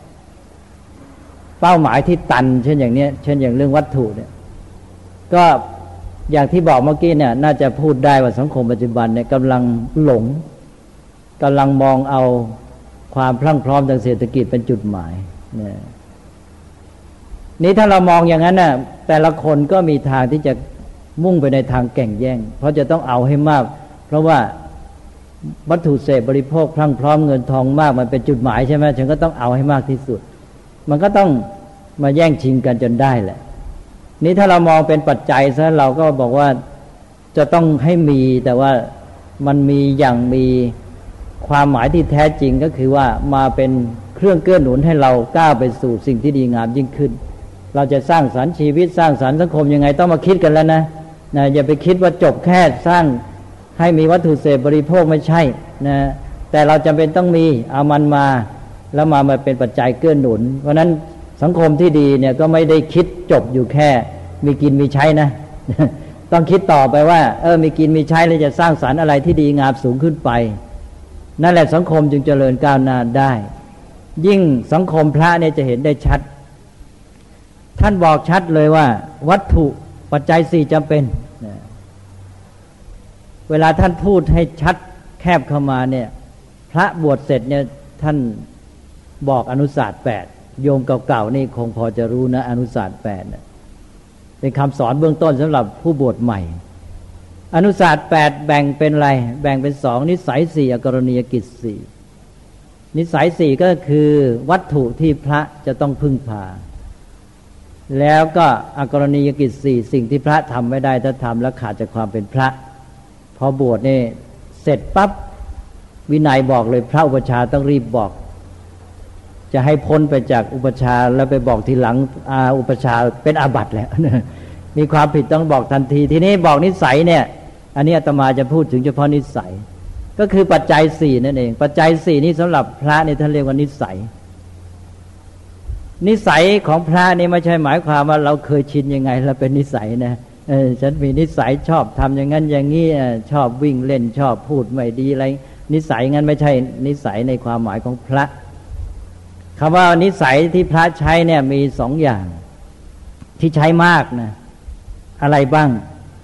เป้าหมายที่ตันเช่นอย่างเนี้ยเช่นอย่างเรื่องวัตถุเนี่ยก็อย่างที่บอกเมื่อกี้เนี่ยน่าจะพูดได้ว่าสังคมปัจจุบันเนี่ยกำลังหลงกำลังมองเอาความพรั่งพร้อมทางเศรษฐกิจเป็นจุดหมายเนี่ยนี้ถ้าเรามองอย่างนั้นน่ะแต่ละคนก็มีทางที่จะมุ่งไปในทางแข่งแย่งเพราะจะต้องเอาให้มากเพราะว่าวัตถุเสพบริโภคพรั่งพร้อมเงินทองมากมันเป็นจุดหมายใช่ไหมฉันก็ต้องเอาให้มากที่สุดมันก็ต้องมาแย่งชิงกันจนได้แหละนี้ถ้าเรามองเป็นปัจจัยซะเราก็บอกว่าจะต้องให้มีแต่ว่ามันมีอย่างมีความหมายที่แท้จริงก็คือว่ามาเป็นเครื่องเกื้อหนุนให้เราก้าวไปสู่สิ่งที่ดีงามยิ่งขึ้นเราจะสร้างสรรค์ชีวิตสร้างสรรค์สังคมยังไงต้องมาคิดกันแล้วนะอย่าไปคิดว่าจบแค่สร้างให้มีวัตถุเสพบริโภคไม่ใช่นะแต่เราจำเป็นต้องมีเอามันมาแล้วมาเป็นปัจจัยเกื้อหนุนเพราะนั้นสังคมที่ดีเนี่ยก็ไม่ได้คิดจบอยู่แค่มีกินมีใช้นะ ต้องคิดต่อไปว่ามีกินมีใช้แล้วจะสร้างสรรค์อะไรที่ดีงามสูงขึ้นไปนั่นแหละสังคมจึงเจริญก้าวหน้าได้ยิ่งสังคมพระเนี่ยจะเห็นได้ชัดท่านบอกชัดเลยว่าวัตถุปัจจัยสี่จำเป็นเวลาท่านพูดให้ชัดแคบเข้ามาเนี่ยพระบวชเสร็จเนี่ยท่านบอกอนุศาสตร์8โยมเก่าๆนี่คงพอจะรู้นะอนุศาสตร์8เนี่ยเป็นคำสอนเบื้องต้นสำหรับผู้บวชใหม่อนุศาสตร์8แบ่งเป็นอะไรแบ่งเป็น2นิสัย4อกรณียกิจ4นิสัย4ก็คือวัตถุที่พระจะต้องพึ่งพาแล้วก็อกรณียกิจ4สิ่งที่พระทำไม่ได้ถ้าทำแล้วขาดจากความเป็นพระพอบวชนี่เสร็จปั๊บวินัยบอกเลยพระอุปัชฌาย์ต้องรีบบอกจะให้พ้นไปจากอุปัชฌาย์แล้วไปบอกทีหลังอุปัชฌาย์เป็นอาบัติแล้วมีความผิดต้องบอกทันทีทีนี้บอกนิสัยเนี่ยอันนี้อาตมาจะพูดถึงเฉพาะนิสัยก็คือปัจจัย4นั่นเองปัจจัย4นี้สำหรับพระนี่ท่านเรียกว่านิสัยนิสัยของพระนี่ไม่ใช่หมายความว่าเราเคยชินยังไงแล้วเป็นนิสัยนะฉันมีนิสัยชอบทำอย่างนั้นอย่างนี้ชอบวิ่งเล่นชอบพูดไม่ดีอะไรนิสัยงั้นไม่ใช่นิสัยในความหมายของพระคำว่านิสัยที่พระใช้เนี่ยมี2อย่างที่ใช้มากนะอะไรบ้าง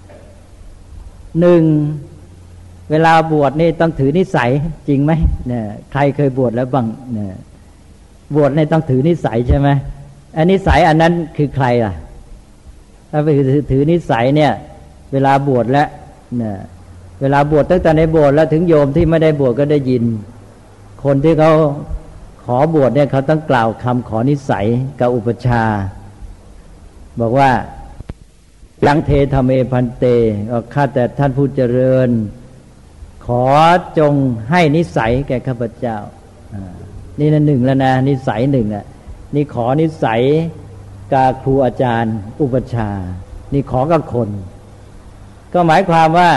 1เวลาบวชนี่ต้องถือนิสัยจริงไหมเนี่ยใครเคยบวชแล้วบ้างเนี่ยบวชนี่ต้องถือนิสัยใช่ไหมอันนิสัยอันนั้นคือใครล่ะถ้าไปถือนิสัยเนี่ยเวลาบวชแล้วเนี่ยเวลาบวชตั้งแต่ในโบสถ์แล้วถึงโยมที่ไม่ได้บวชก็ได้ยินคนที่เขาขอบวชเนี่ยเขาต้องกล่าวคำขอนิสัยกับอุปัชฌาย์บอกว่ายังเทธเมพันเตข้าแต่ท่านผู้เจริญขอจงให้นิสัยแก่ข้าพเจ้านี่นะ1แล้วนะนิสัย1อ่ะนี่ขอนิสัยกับครูอาจารย์อุปัชฌาย์นี่ขอกับคนก็หมายความว่า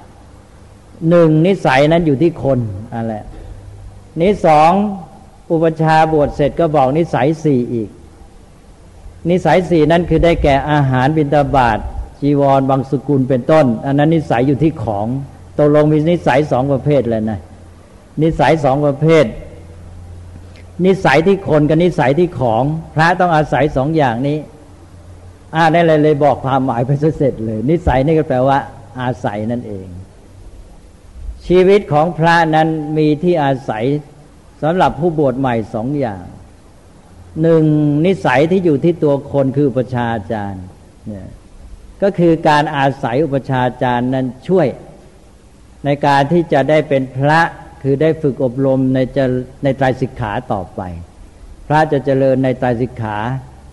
1นิสัยนั้นอยู่ที่คนอะไรนี่2อุปัชฌาย์บวชเสร็จก็บอกนิสัย4อีกนิสัย4นั้นคือได้แก่อาหารบิณฑบาตจีวรบางสกุลเป็นต้นอันนั้นนิสัยอยู่ที่ของตกลงมีนิสัย2ประเภทเลยนะนิสัย2ประเภทนิสัยที่คนกับนิสัยที่ของพระต้องอาศัย2อย่างนี้ได้เลยบอกความหมายไปเสร็จเลยนิสัยนี่ก็แปลว่าอาศัยนั่นเองชีวิตของพระนั้นมีที่อาศัยสำหรับผู้บวชใหม่2อย่าง1นิสัยที่อยู่ที่ตัวคนคืออุปัชฌาย์อาจารย์เนี่ยก็คือการอาศัยอุปัชฌาย์อาจารย์นั้นช่วยในการที่จะได้เป็นพระคือได้ฝึกอบรมในไตรสิกขาต่อไปพระจะเจริญในไตรสิกขา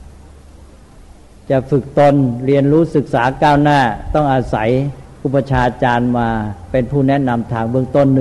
จะฝึกตนเรียนรู้ศึกษาก้าวหน้าต้องอาศัยอุปัชฌาย์อาจารย์มาเป็นผู้แนะนำทางเบื้องต้น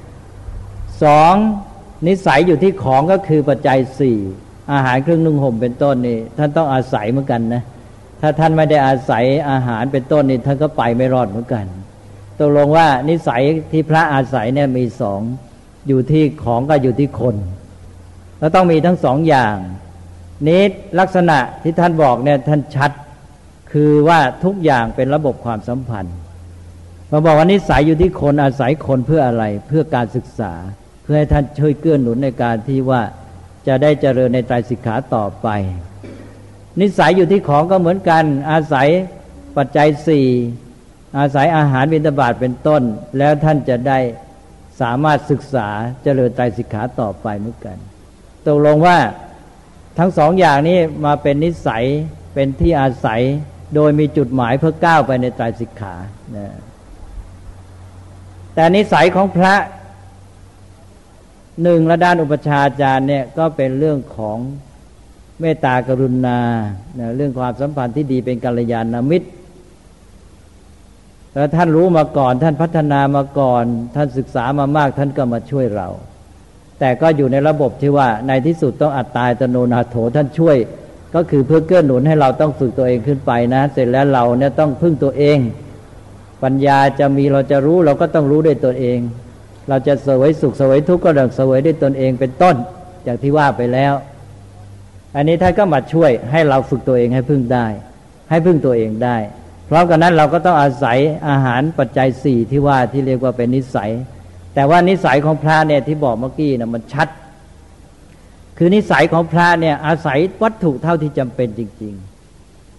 2นิสัยอยู่ที่ของก็คือปัจจัย4อาหารเครื่องนุ่งห่มเป็นต้นนี่ท่านต้องอาศัยเหมือนกันนะถ้าท่านไม่ได้อาศัยอาหารเป็นต้นนี่ท่านก็ไปไม่รอดเหมือนกันตกลงว่านิสัยที่พระอาศัยเนี่ยมี2อยู่ที่ของก็อยู่ที่คนแล้วต้องมีทั้ง2อย่างนี้ลักษณะที่ท่านบอกเนี่ยท่านชัดคือว่าทุกอย่างเป็นระบบความสัมพันธ์มาบอกว่านิสัยอยู่ที่คนอาศัยคนเพื่ออะไรเพื่อการศึกษาเพื่อให้ท่านช่วยเกื้อหนุนในการที่ว่าจะได้เจริญในไตรสิกขาต่อไปนิสัยอยู่ที่ของก็เหมือนกันอาศัยปัจจัย4อาศัยอาหารบิณฑบาตเป็นต้นแล้วท่านจะได้สามารถศึกษาเจริญไตรสิกขาต่อไปเหมือนกันตกลงว่าทั้ง2อย่างนี้มาเป็นนิสัยเป็นที่อาศัยโดยมีจุดหมายเพื่อก้าวไปในไตรสิกขาแต่นิสัยของพระ1และด้านอุปัชฌาย์อาจารย์เนี่ยก็เป็นเรื่องของเมตตากรุณาเรื่องความสัมพันธ์ที่ดีเป็นกัลยาณมิตรแล้วท่านรู้มาก่อนท่านพัฒนามาก่อนท่านศึกษามามากท่านก็มาช่วยเราแต่ก็อยู่ในระบบที่ว่าในที่สุดต้องอัตตาอัตโนนาโถท่านช่วยก็คือเพื่อเกื้อหนุนให้เราต้องฝึกตัวเองขึ้นไปนะเสร็จแล้วเราเนี่ยต้องพึ่งตัวเองปัญญาจะมีเราจะรู้เราก็ต้องรู้ด้วยตัวเองเราจะเสวยสุขเสวยทุกข์ก็ต้องเสวยด้วยตนเองเป็นต้นอย่างที่ว่าไปแล้วอันนี้ท่านก็มาช่วยให้เราฝึกตัวเองให้พึ่งได้ให้พึ่งตัวเองได้เพราะกันนั้นเราก็ต้องอาศัยอาหารปัจจัย4ที่ว่าที่เรียกว่าเป็นนิสัยแต่ว่านิสัยของพระเนี่ยที่บอกเมื่อกี้นะมันชัดคือนิสัยของพระเนี่ยอาศัยวัตถุเท่าที่จำเป็นจริง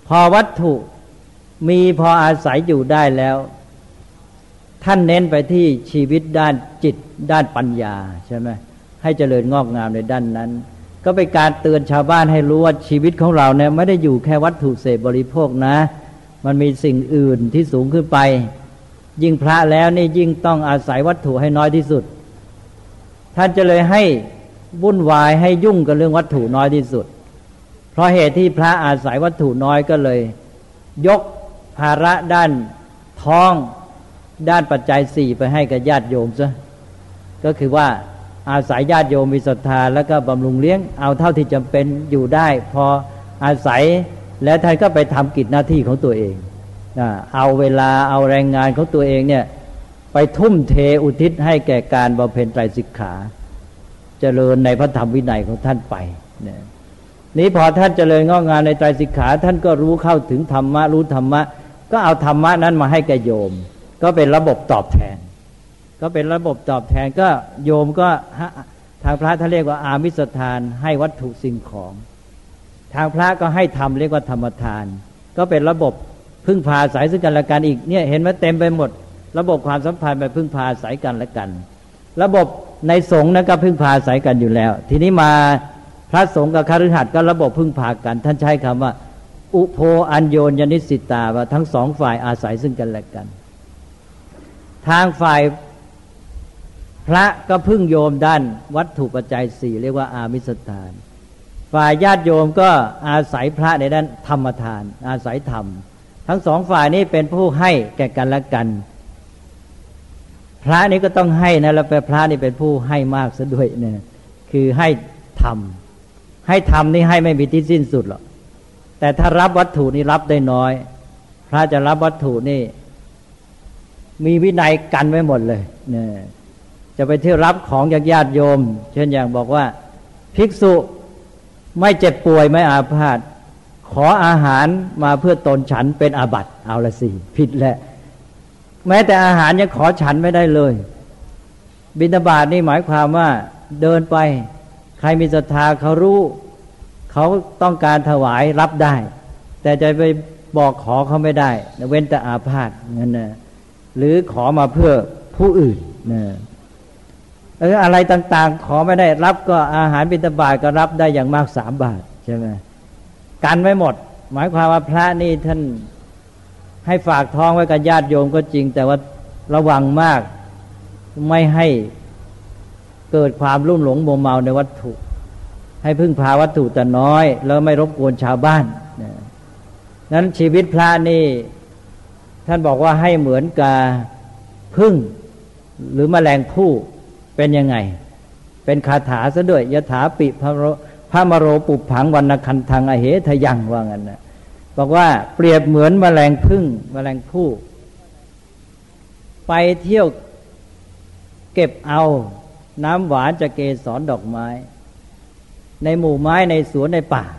พอวัตถุมีพออาศัยอยู่ได้แล้วท่านเน้นไปที่ชีวิตด้านจิตด้านปัญญาใช่ไหมให้เจริญงอกงามในด้านนั้นก็เป็นการเตือนชาวบ้านให้รู้ว่าชีวิตของเราเนี่ยไม่ได้อยู่แค่วัตถุเสพบริโภคนะมันมีสิ่งอื่นที่สูงขึ้นไปยิ่งพระแล้วนี่ยิ่งต้องอาศัยวัตถุให้น้อยที่สุดท่านจะเลยให้วุ่นวายให้ยุ่งกับเรื่องวัตถุน้อยที่สุดเพราะเหตุที่พระอาศัยวัตถุน้อยก็เลยยกภาระด้านท้องด้านปัจจัยสี่ไปให้กับญาติโยมซะก็คือว่าอาศัยญาติโยมมีศรัทธาแล้วก็บำรุงเลี้ยงเอาเท่าที่จำเป็นอยู่ได้พออาศัยแล้วท่านก็ไปทำกิจหน้าที่ของตัวเองเอาเวลาเอาแรงงานของตัวเองเนี่ยไปทุ่มเทอุทิศให้แก่การบำเพ็ญไตรสิกขาเจริญในพระธรรมวินัยของท่านไปนี้พอท่านเจริญงอกงามในไตรสิกขาท่านก็รู้เข้าถึงธรรมะรู้ธรรมะก็เอาธรรมะนั้นมาให้แก่โยมก็เป็นระบบตอบแทนก็เป็นระบบตอบแทนก็โยมก็ทางพระท่านเรียกว่าอามิสทานให้วัตถุสิ่งของทางพระก็ให้ธรรมเรียกว่าธรรมทานก็เป็นระบบพึ่งพาอาศัยซึ่งกันและกันอีกเนี่ยเห็นไหมเต็มไปหมดระบบความสัมพันธ์ไปพึ่งพาอาศัยกันและกันระบบในสงฆ์นั้นก็พึ่งพาอาศัยกันอยู่แล้วทีนี้มาพระสงฆ์กับคฤหัสถ์ก็ระบบพึ่งพากันท่านใช้คำว่าอุโภอัญโญญนิสิตาว่าทั้งสองฝ่ายอาศัยซึ่งกันและกันทางฝ่ายพระก็พึ่งโยมด้านวัตถุปัจจัยสี่เรียกว่าอามิสทานฝ่ายญาติโยมก็อาศัยพระในด้านธรรมทานอาศัยธรรมทั้งสองฝ่ายนี้เป็นผู้ให้แก่กันและกันพระนี่ก็ต้องให้นะแล้วพระนี่เป็นผู้ให้มากซะด้วยเนี่ยคือให้ธรรมให้ธรรมนี่ให้ไม่มีที่สิ้นสุดหรอกแต่ถ้ารับวัตถุนี่รับได้น้อยพระจะรับวัตถุนี่มีวินัยกันไว้หมดเลยเนี่ยจะไปเที่ยวรับของจากญาติโยมเช่นอย่างบอกว่าภิกษุไม่เจ็บป่วยไม่อาพาธขออาหารมาเพื่อตนฉันเป็นอาบัติเอาละสิผิดแหละแม้แต่อาหารยังขอฉันไม่ได้เลยบิณฑบาตนี่หมายความว่าเดินไปใครมีศรัทธาเขารู้เขาต้องการถวายรับได้แต่จะไปบอกขอเขาไม่ได้เว้นแต่อาพาธงั้นนะหรือขอมาเพื่อผู้อื่นนะอะไรต่างๆขอไม่ได้รับก็อาหารบิณฑบาตก็รับได้อย่างมาก3 บาทใช่ไหมกันไว้หมดหมายความว่าพระนี่ท่านให้ฝากท้องไว้กับญาติโยมก็จริงแต่ว่าระวังมากไม่ให้เกิดความลุ่มหลงมัวเมาในวัตถุให้พึ่งพาวัตถุแต่น้อยแล้วไม่รบกวนชาวบ้านนั้นชีวิตพระนี่ท่านบอกว่าให้เหมือนกับพึ่งหรือแมลงผู้เป็นยังไงเป็นคาถาซะด้วยยถาปิพระมโรปุปผังวรรณคันธังอเหทยังว่างั้นนะบอกว่าเปรียบเหมือนแมลงพึ่งแมลงผู้ไปเที่ยวเก็บเอาน้ำหวานจากเกสรดอกไม้ในหมู่ไม้ในสวนในป่า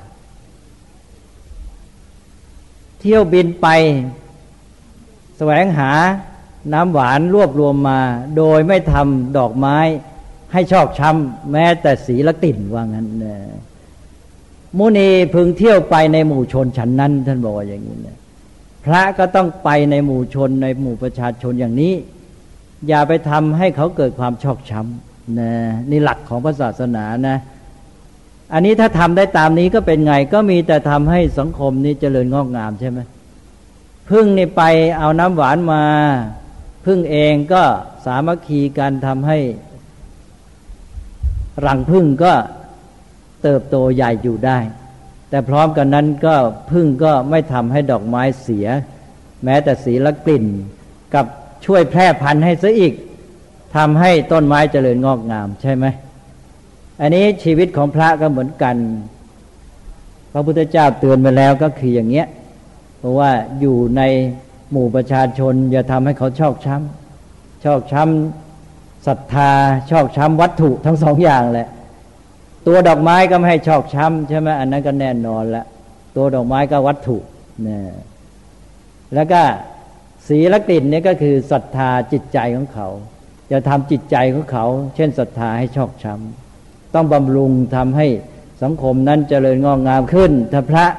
เที่ยวบินไปแสวงหาน้ำหวานรวบรวมมาโดยไม่ทำดอกไม้ให้ชอกช้ำแม้แต่สีละกลิ่นว่างั้นนะมุนีพึงเที่ยวไปในหมู่ชนฉันนั้นท่านบอกว่าอย่างนี้นะพระก็ต้องไปในหมู่ชนในหมู่ประชาชนอย่างนี้อย่าไปทำให้เขาเกิดความชอกช้ำนะนี่หลักของพระศาสนานะอันนี้ถ้าทำได้ตามนี้ก็เป็นไงก็มีแต่ทำให้สังคมนี้เจริญงอกงามใช่ไหมพึ่งนี่ไปเอาน้ำหวานมาพึ่งเองก็สามัคคีกันทำให้รังพึ่งก็เติบโตใหญ่อยู่ได้แต่พร้อมกันนั้นก็พึ่งก็ไม่ทำให้ดอกไม้เสียแม้แต่สีและกลิ่นกับช่วยแพร่พันธุ์ให้ซะอีกทำให้ต้นไม้เจริญงอกงามใช่ไหมอันนี้ชีวิตของพระก็เหมือนกันพระพุทธเจ้าเตือนมาแล้วก็คืออย่างเงี้ยเพราะว่าอยู่ในหมู่ประชาชนอย่าทำให้เขาชอกช้ำศรัทธาชอกช้ำวัตถุทั้งสองอย่างแหละตัวดอกไม้ก็ไม่ให้ชอกช้ำใช่ไหมอันนั้นก็แน่นอนละตัวดอกไม้ก็วัตถุเนี่ยแล้วก็สีและกลิ่นนี่ก็คือศรัทธาจิตใจของเขาจะทำจิตใจของเขาเช่นศรัทธาให้ชอกช้ำต้องบำรุงทำให้สังคมนั้นเจริญงอกงามขึ้นถ้าพระ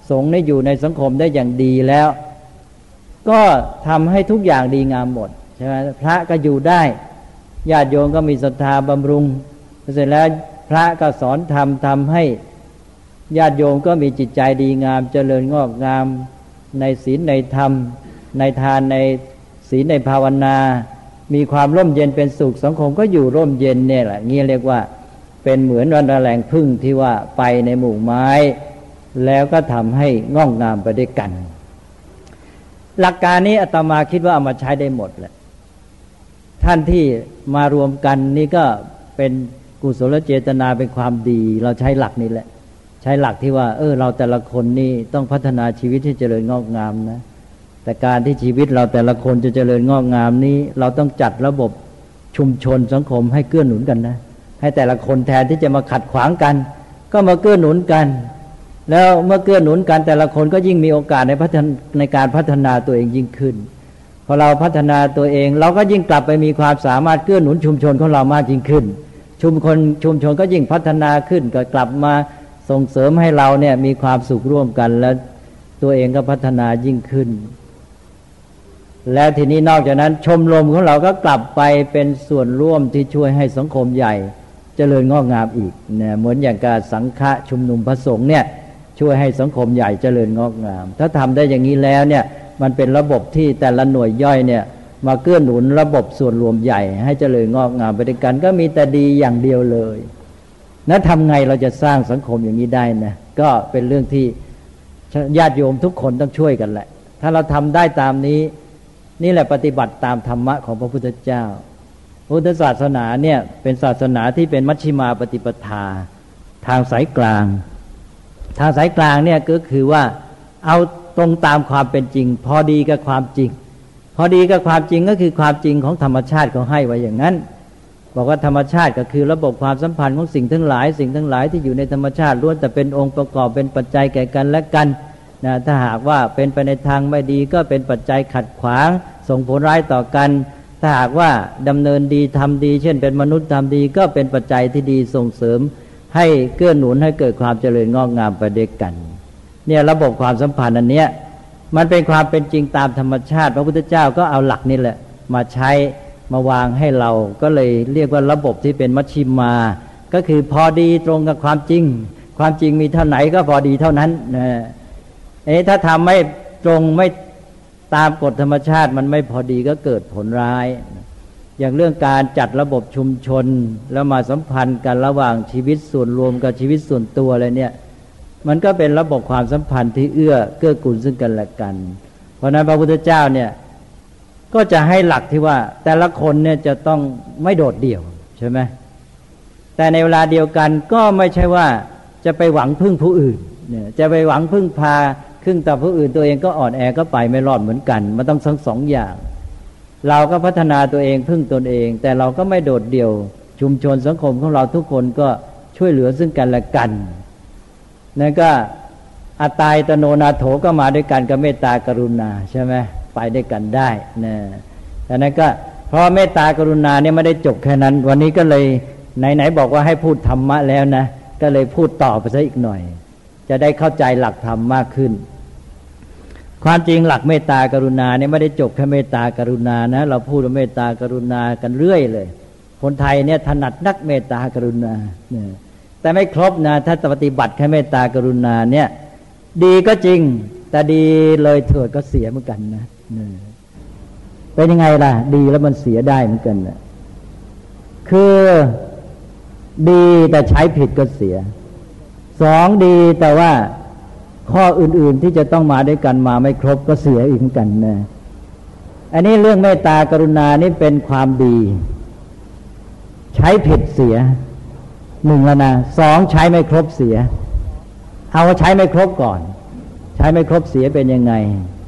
สงฆ์นี่อยู่ในสังคมได้อย่างดีแล้วก็ทำให้ทุกอย่างดีงามหมดใช่ไหมพระก็อยู่ได้ญาติโยมก็มีศรัทธาบำรุงเสร็จแล้วพระก็สอนธรรมทำให้ญาติโยมก็มีจิตใจดีงามเจริญงอกงามในศีลในธรรมในทานในศีลในภาวนามีความร่มเย็นเป็นสุขสังคมก็อยู่ร่มเย็นเนี่ยแหละงี้เรียกว่าเป็นเหมือนวันแรงพึ่งที่ว่าไปในหมู่ไม้แล้วก็ทำให้งอกงามไปด้วยกันหลักการนี้อาตมาคิดว่าเอามาใช้ได้หมดแหละท่านที่มารวมกันนี่ก็เป็นกุศลเจตนาเป็นความดีเราใช้หลักนี้แหละใช้หลักที่ว่าเราแต่ละคนนี่ต้องพัฒนาชีวิตให้เจริญงอกงามนะแต่การที่ชีวิตเราแต่ละคนจะเจริญงอกงามนี้เราต้องจัดระบบชุมชนสังคมให้เกื้อหนุนกันนะให้แต่ละคนแทนที่จะมาขัดขวางกันก็มาเกื้อหนุนกันแล้วเมื่อเกื้อหนุนกันแต่ละคนก็ยิ่งมีโอกาสในการพัฒนาตัวเองยิ่งขึ้นพอเราพัฒนาตัวเองเราก็ยิ่งกลับไปมีความสามารถเกื้อหนุนชุมชนของเรามากยิ่งขึ้นชุมชนก็ยิ่งพัฒนาขึ้นก็กลับมาส่งเสริมให้เราเนี่ยมีความสุขร่วมกันแล้วตัวเองก็พัฒนายิ่งขึ้นแล้วทีนี้นอกจากนั้นชมรมของเราก็กลับไปเป็นส่วนร่วมที่ช่วยให้สังคมใหญ่เจริญงอกงามอีกเนี่ยเหมือนอย่างการสังฆะชุมนุมพระสงฆ์เนี่ยช่วยให้สังคมใหญ่เจริญงอกงามถ้าทำได้อย่างนี้แล้วเนี่ยมันเป็นระบบที่แต่ละหน่วยย่อยเนี่ยมาเกื้อหนุนระบบส่วนรวมใหญ่ให้เจริญงอกงามไปด้วยกันก็มีแต่ดีอย่างเดียวเลยนั้นทำไงเราจะสร้างสังคมอย่างนี้ได้นะก็เป็นเรื่องที่ญาติโยมทุกคนต้องช่วยกันแหละถ้าเราทำได้ตามนี้นี่แหละปฏิบัติตามธรรมะของพระพุทธเจ้าพุทธศาสนาเนี่ยเป็นศาสนาที่เป็นมัชฌิมาปฏิปทาทางสายกลางทางสายกลางเนี่ยก็คือว่าเอาตรงตามความเป็นจริงพอดีกับความจริงพอดีกับความจริงก็คือความจริงของธรรมชาติเขาให้ไว้อย่างนั้นบอกว่าธรรมชาติก็คือระบบความสัมพันธ์ของสิ่งทั้งหลายที่อยู่ในธรรมชาติล้วนแต่เป็นองค์ประกอบเป็นปัจจัยแก่กันและกันนะถ้าหากว่าเป็นไปในทางไม่ดีก็เป็นปัจจัยขัดขวางส่งผลร้ายต่อกันถ้าหากว่าดำเนินดีทำดีเช่นเป็นมนุษย์ทำดีก็เป็นปัจจัยที่ดีส่งเสริมให้เกื้อหนุนให้เกิดความเจริญงอกงามไปด้วยกันเนี่ยระบบความสัมพันธ์อันเนี้ยมันเป็นความเป็นจริงตามธรรมชาติพระพุทธเจ้าก็เอาหลักนี้แหละมาใช้มาวางให้เราก็เลยเรียกว่าระบบที่เป็นมัชฌิมาก็คือพอดีตรงกับความจริงความจริงมีเท่าไหนก็พอดีเท่านั้นนะถ้าทำไม่ตรงไม่ตามกฎธรรมชาติมันไม่พอดีก็เกิดผลร้ายอย่างเรื่องการจัดระบบชุมชนแล้วมาสัมพันธ์กันระหว่างชีวิตส่วนรวมกับชีวิตส่วนตัวอะไรเนี่ยมันก็เป็นระบบความสัมพันธ์ที่เกื้อกูลซึ่งกันและกันเพราะนั้นพระพุทธเจ้าเนี่ยก็จะให้หลักที่ว่าแต่ละคนเนี่ยจะต้องไม่โดดเดี่ยวใช่ไหมแต่ในเวลาเดียวกันก็ไม่ใช่ว่าจะไปหวังพึ่งผู้อื่นเนี่ยจะไปหวังพึ่งพาครึ่งต่อผู้อื่นตัวเองก็อ่อนแอก็ไปไม่รอดเหมือนกันมันต้องทั้งสองอย่างเราก็พัฒนาตัวเองพึ่งตนเองแต่เราก็ไม่โดดเดี่ยวชุมชนสังคมของเราทุกคนก็ช่วยเหลือซึ่งกันและกันนั่นก็อัตตาตโนนาโถก็มาด้วยกันกับเมตตากรุณาใช่ไหมไปด้วยกันได้นะแต่นั้นก็เพราะเมตตากรุณาเนี่ยไม่ได้จบแค่นั้นวันนี้ก็เลยไหนบอกว่าให้พูดธรรมะแล้วนะก็เลยพูดต่อไปซะอีกหน่อยจะได้เข้าใจหลักธรรมมากขึ้นความจริงหลักเมตตากรุณาเนี่ยไม่ได้จบแค่เมตตากรุณานะเราพูดว่าเมตตากรุณากันเรื่อยเลยคนไทยเนี่ยถนัดนักเมตตากรุณาแต่ไม่ครบนะถ้าปฏิบัติแค่เมตตากรุณาเนี่ยดีก็จริงแต่ดีเลยเถิดก็เสียเหมือนกันนะเป็นยังไงล่ะดีแล้วมันเสียได้เหมือนกันนะคือดีแต่ใช้ผิดก็เสียสองดีแต่ว่าข้ออื่นๆที่จะต้องมาด้วยกันมาไม่ครบก็เสียอีกเหมือนกันนะอันนี้เรื่องเมตตากรุณานี่เป็นความดีใช้ผิดเสียหนึ่งแล้วนะสองใช้ไม่ครบเสียเอาใช้ไม่ครบก่อนใช้ไม่ครบเสียเป็นยังไง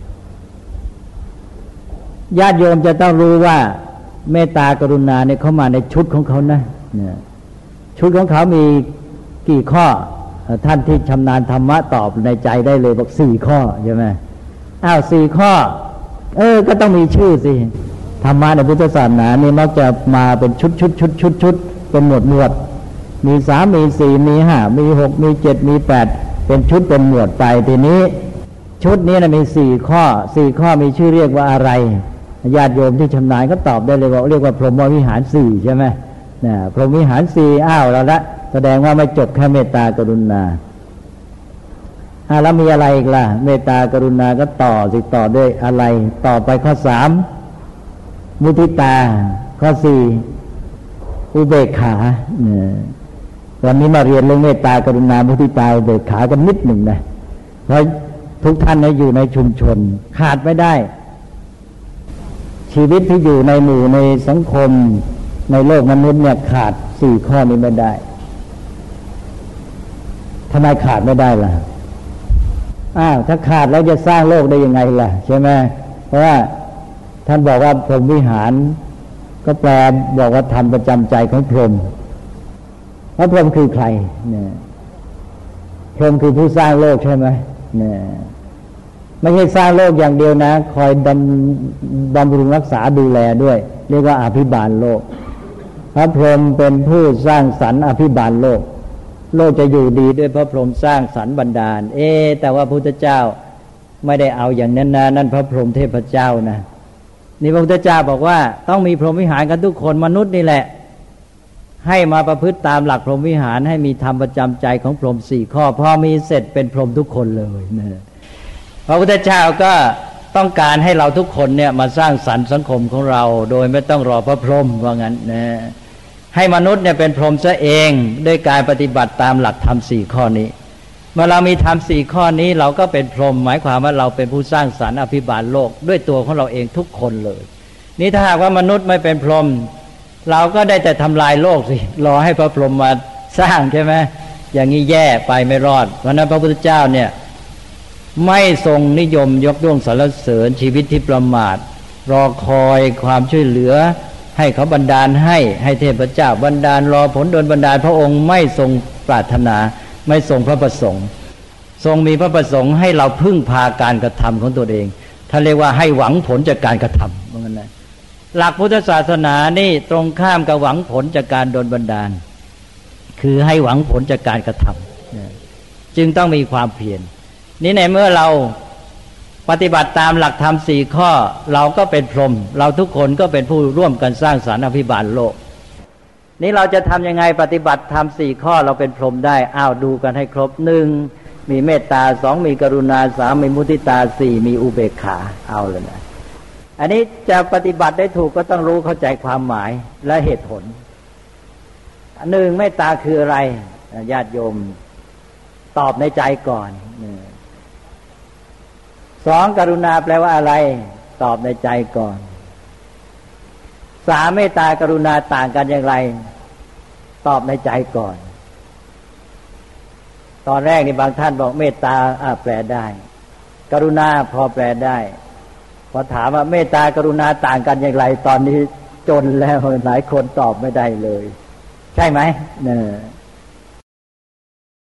ญาติโยมจะต้องรู้ว่าเมตตากรุณาเนี่ยเขามาในชุดของเขานะชุดของเขามีกี่ข้อท่านที่ชำนาญธรรมะตอบในใจได้เลยบอก4ข้อใช่ไหม4ข้อก็ต้องมีชื่อสิธรรมะในพุทธศาสนานี่มักจะมาเป็นชุดเป็นหมวดมี3มี4มี5มี6มี7มี8 เป็นชุดเป็นหมวดไปทีนี้ชุดนี้นะมี4 ข้อมีชื่อเรียกว่าอะไรญาติโยมที่ชำนาญก็ตอบได้เลยว่าเรียกว่าพรหมวิหาร4ใช่ไหมพรหมวิหาร4อ้าวแล้วละแสดงว่าไม่จบแค่เมตตากรุณาแล้วมีอะไรอีกล่ะเมตตากรุณาก็ต่อด้วยอะไรต่อไปข้อ3มุทิตาข้อ4อุเบกขาวันนี้มาเรียนเรื่องเมตตากรุณามุทิตาอุเบกขากันนิดหนึ่งนะเพราะทุกท่านอยู่ในชุมชนขาดไม่ได้ชีวิตที่อยู่ในหมู่ในสังคมในโลกมนุษย์เนี่ยขาด4 ข้อนี้ไม่ได้ทำไมขาดไม่ได้ล่ะถ้าขาดแล้วจะสร้างโลกได้ยังไงล่ะใช่ไหมเพราะว่าท่านบอกว่าพรหมวิหารก็แปลบอกว่าธรรมประจำใจของพรหมพระพรหมคือใครเนี่ยพรหมคือผู้สร้างโลกใช่ไหมเนี่ยไม่ใช่สร้างโลกอย่างเดียวนะคอยบำรุงรักษาดูแลด้วยเรียกว่าอภิบาลโลกพระพรหมเป็นผู้สร้างสรรค์อภิบาลโลกโลกจะอยู่ดีด้วยพระพรหมสร้างสรรค์บันดาลแต่ว่าพระพุทธเจ้าไม่ได้เอาอย่างนั้นนะนั่นพระพรหมเทพเจ้านะนี่พระพุทธเจ้าบอกว่าต้องมีพรหมวิหารกันทุกคนมนุษย์นี่แหละให้มาประพฤติตามหลักพรหมวิหารให้มีธรรมประจำใจของพรหม4 ข้อพอมีเสร็จเป็นพรหมทุกคนเลยนะพระพุทธเจ้าก็ต้องการให้เราทุกคนเนี่ยมาสร้างสรรค์สังคมของเราโดยไม่ต้องรอพระพรหมว่างั้นนะให้มนุษย์เนี่ยเป็นพรหมซะเองด้วยการปฏิบัติตามหลักธรรม4 ข้อนี้เมื่อเรามีธรรม4 ข้อนี้เราก็เป็นพรหมหมายความว่าเราเป็นผู้สร้างสรรค์อภิบาลโลกด้วยตัวของเราเองทุกคนเลยนี่ถ้าหากว่ามนุษย์ไม่เป็นพรหมเราก็ได้แต่ทำลายโลกสิรอให้พระพรหมมาสร้างใช่ไหมอย่างนี้แย่ไปไม่รอดเพราะนั้นพระพุทธเจ้าเนี่ยไม่ทรงนิยมยกย่องสรรเสริญชีวิตที่ประมาทรอคอยความช่วยเหลือให้เขาบันดาลให้เทพเจ้าบันดาลรอผลโดนบันดาลพระองค์ไม่ทรงปรารถนาไม่ทรงพระประสงค์ทรงมีพระประสงค์ให้เราพึ่งพาการกระทำของตัวเองท่านเรียกว่าให้หวังผลจากการกระทำเหมือนกันนะหลักพุทธศาสนานี่ตรงข้ามกับหวังผลจากการโดนบันดาลคือให้หวังผลจากการกระทำจึงต้องมีความเพียรนี่ในเมื่อเราปฏิบัติตามหลักธรรม4 ข้อเราก็เป็นพรหมเราทุกคนก็เป็นผู้ร่วมกันสร้างสรรค์อภิบาลโลกนี่เราจะทำยังไงปฏิบัติธรรม4 ข้อเราเป็นพรหมได้ดูกันให้ครบ1มีเมตตา2มีกรุณา3มีมุทิตา4มีอุเบกขาเอาเลยนะอันนี้จะปฏิบัติได้ถูกก็ต้องรู้เข้าใจความหมายและเหตุผล1เมตตาคืออะไรญาติโยมตอบในใจก่อน2กรุณาแปลว่าอะไรตอบในใจก่อน3เมตตากรุณาต่างกันอย่างไรตอบในใจก่อนตอนแรกนี่บางท่านบอกเมตตาแปลได้กรุณาพอแปลได้พอถามว่าเมตตากรุณาต่างกันอย่างไรตอนนี้จนแล้วหลายคนตอบไม่ได้เลยใช่ไหม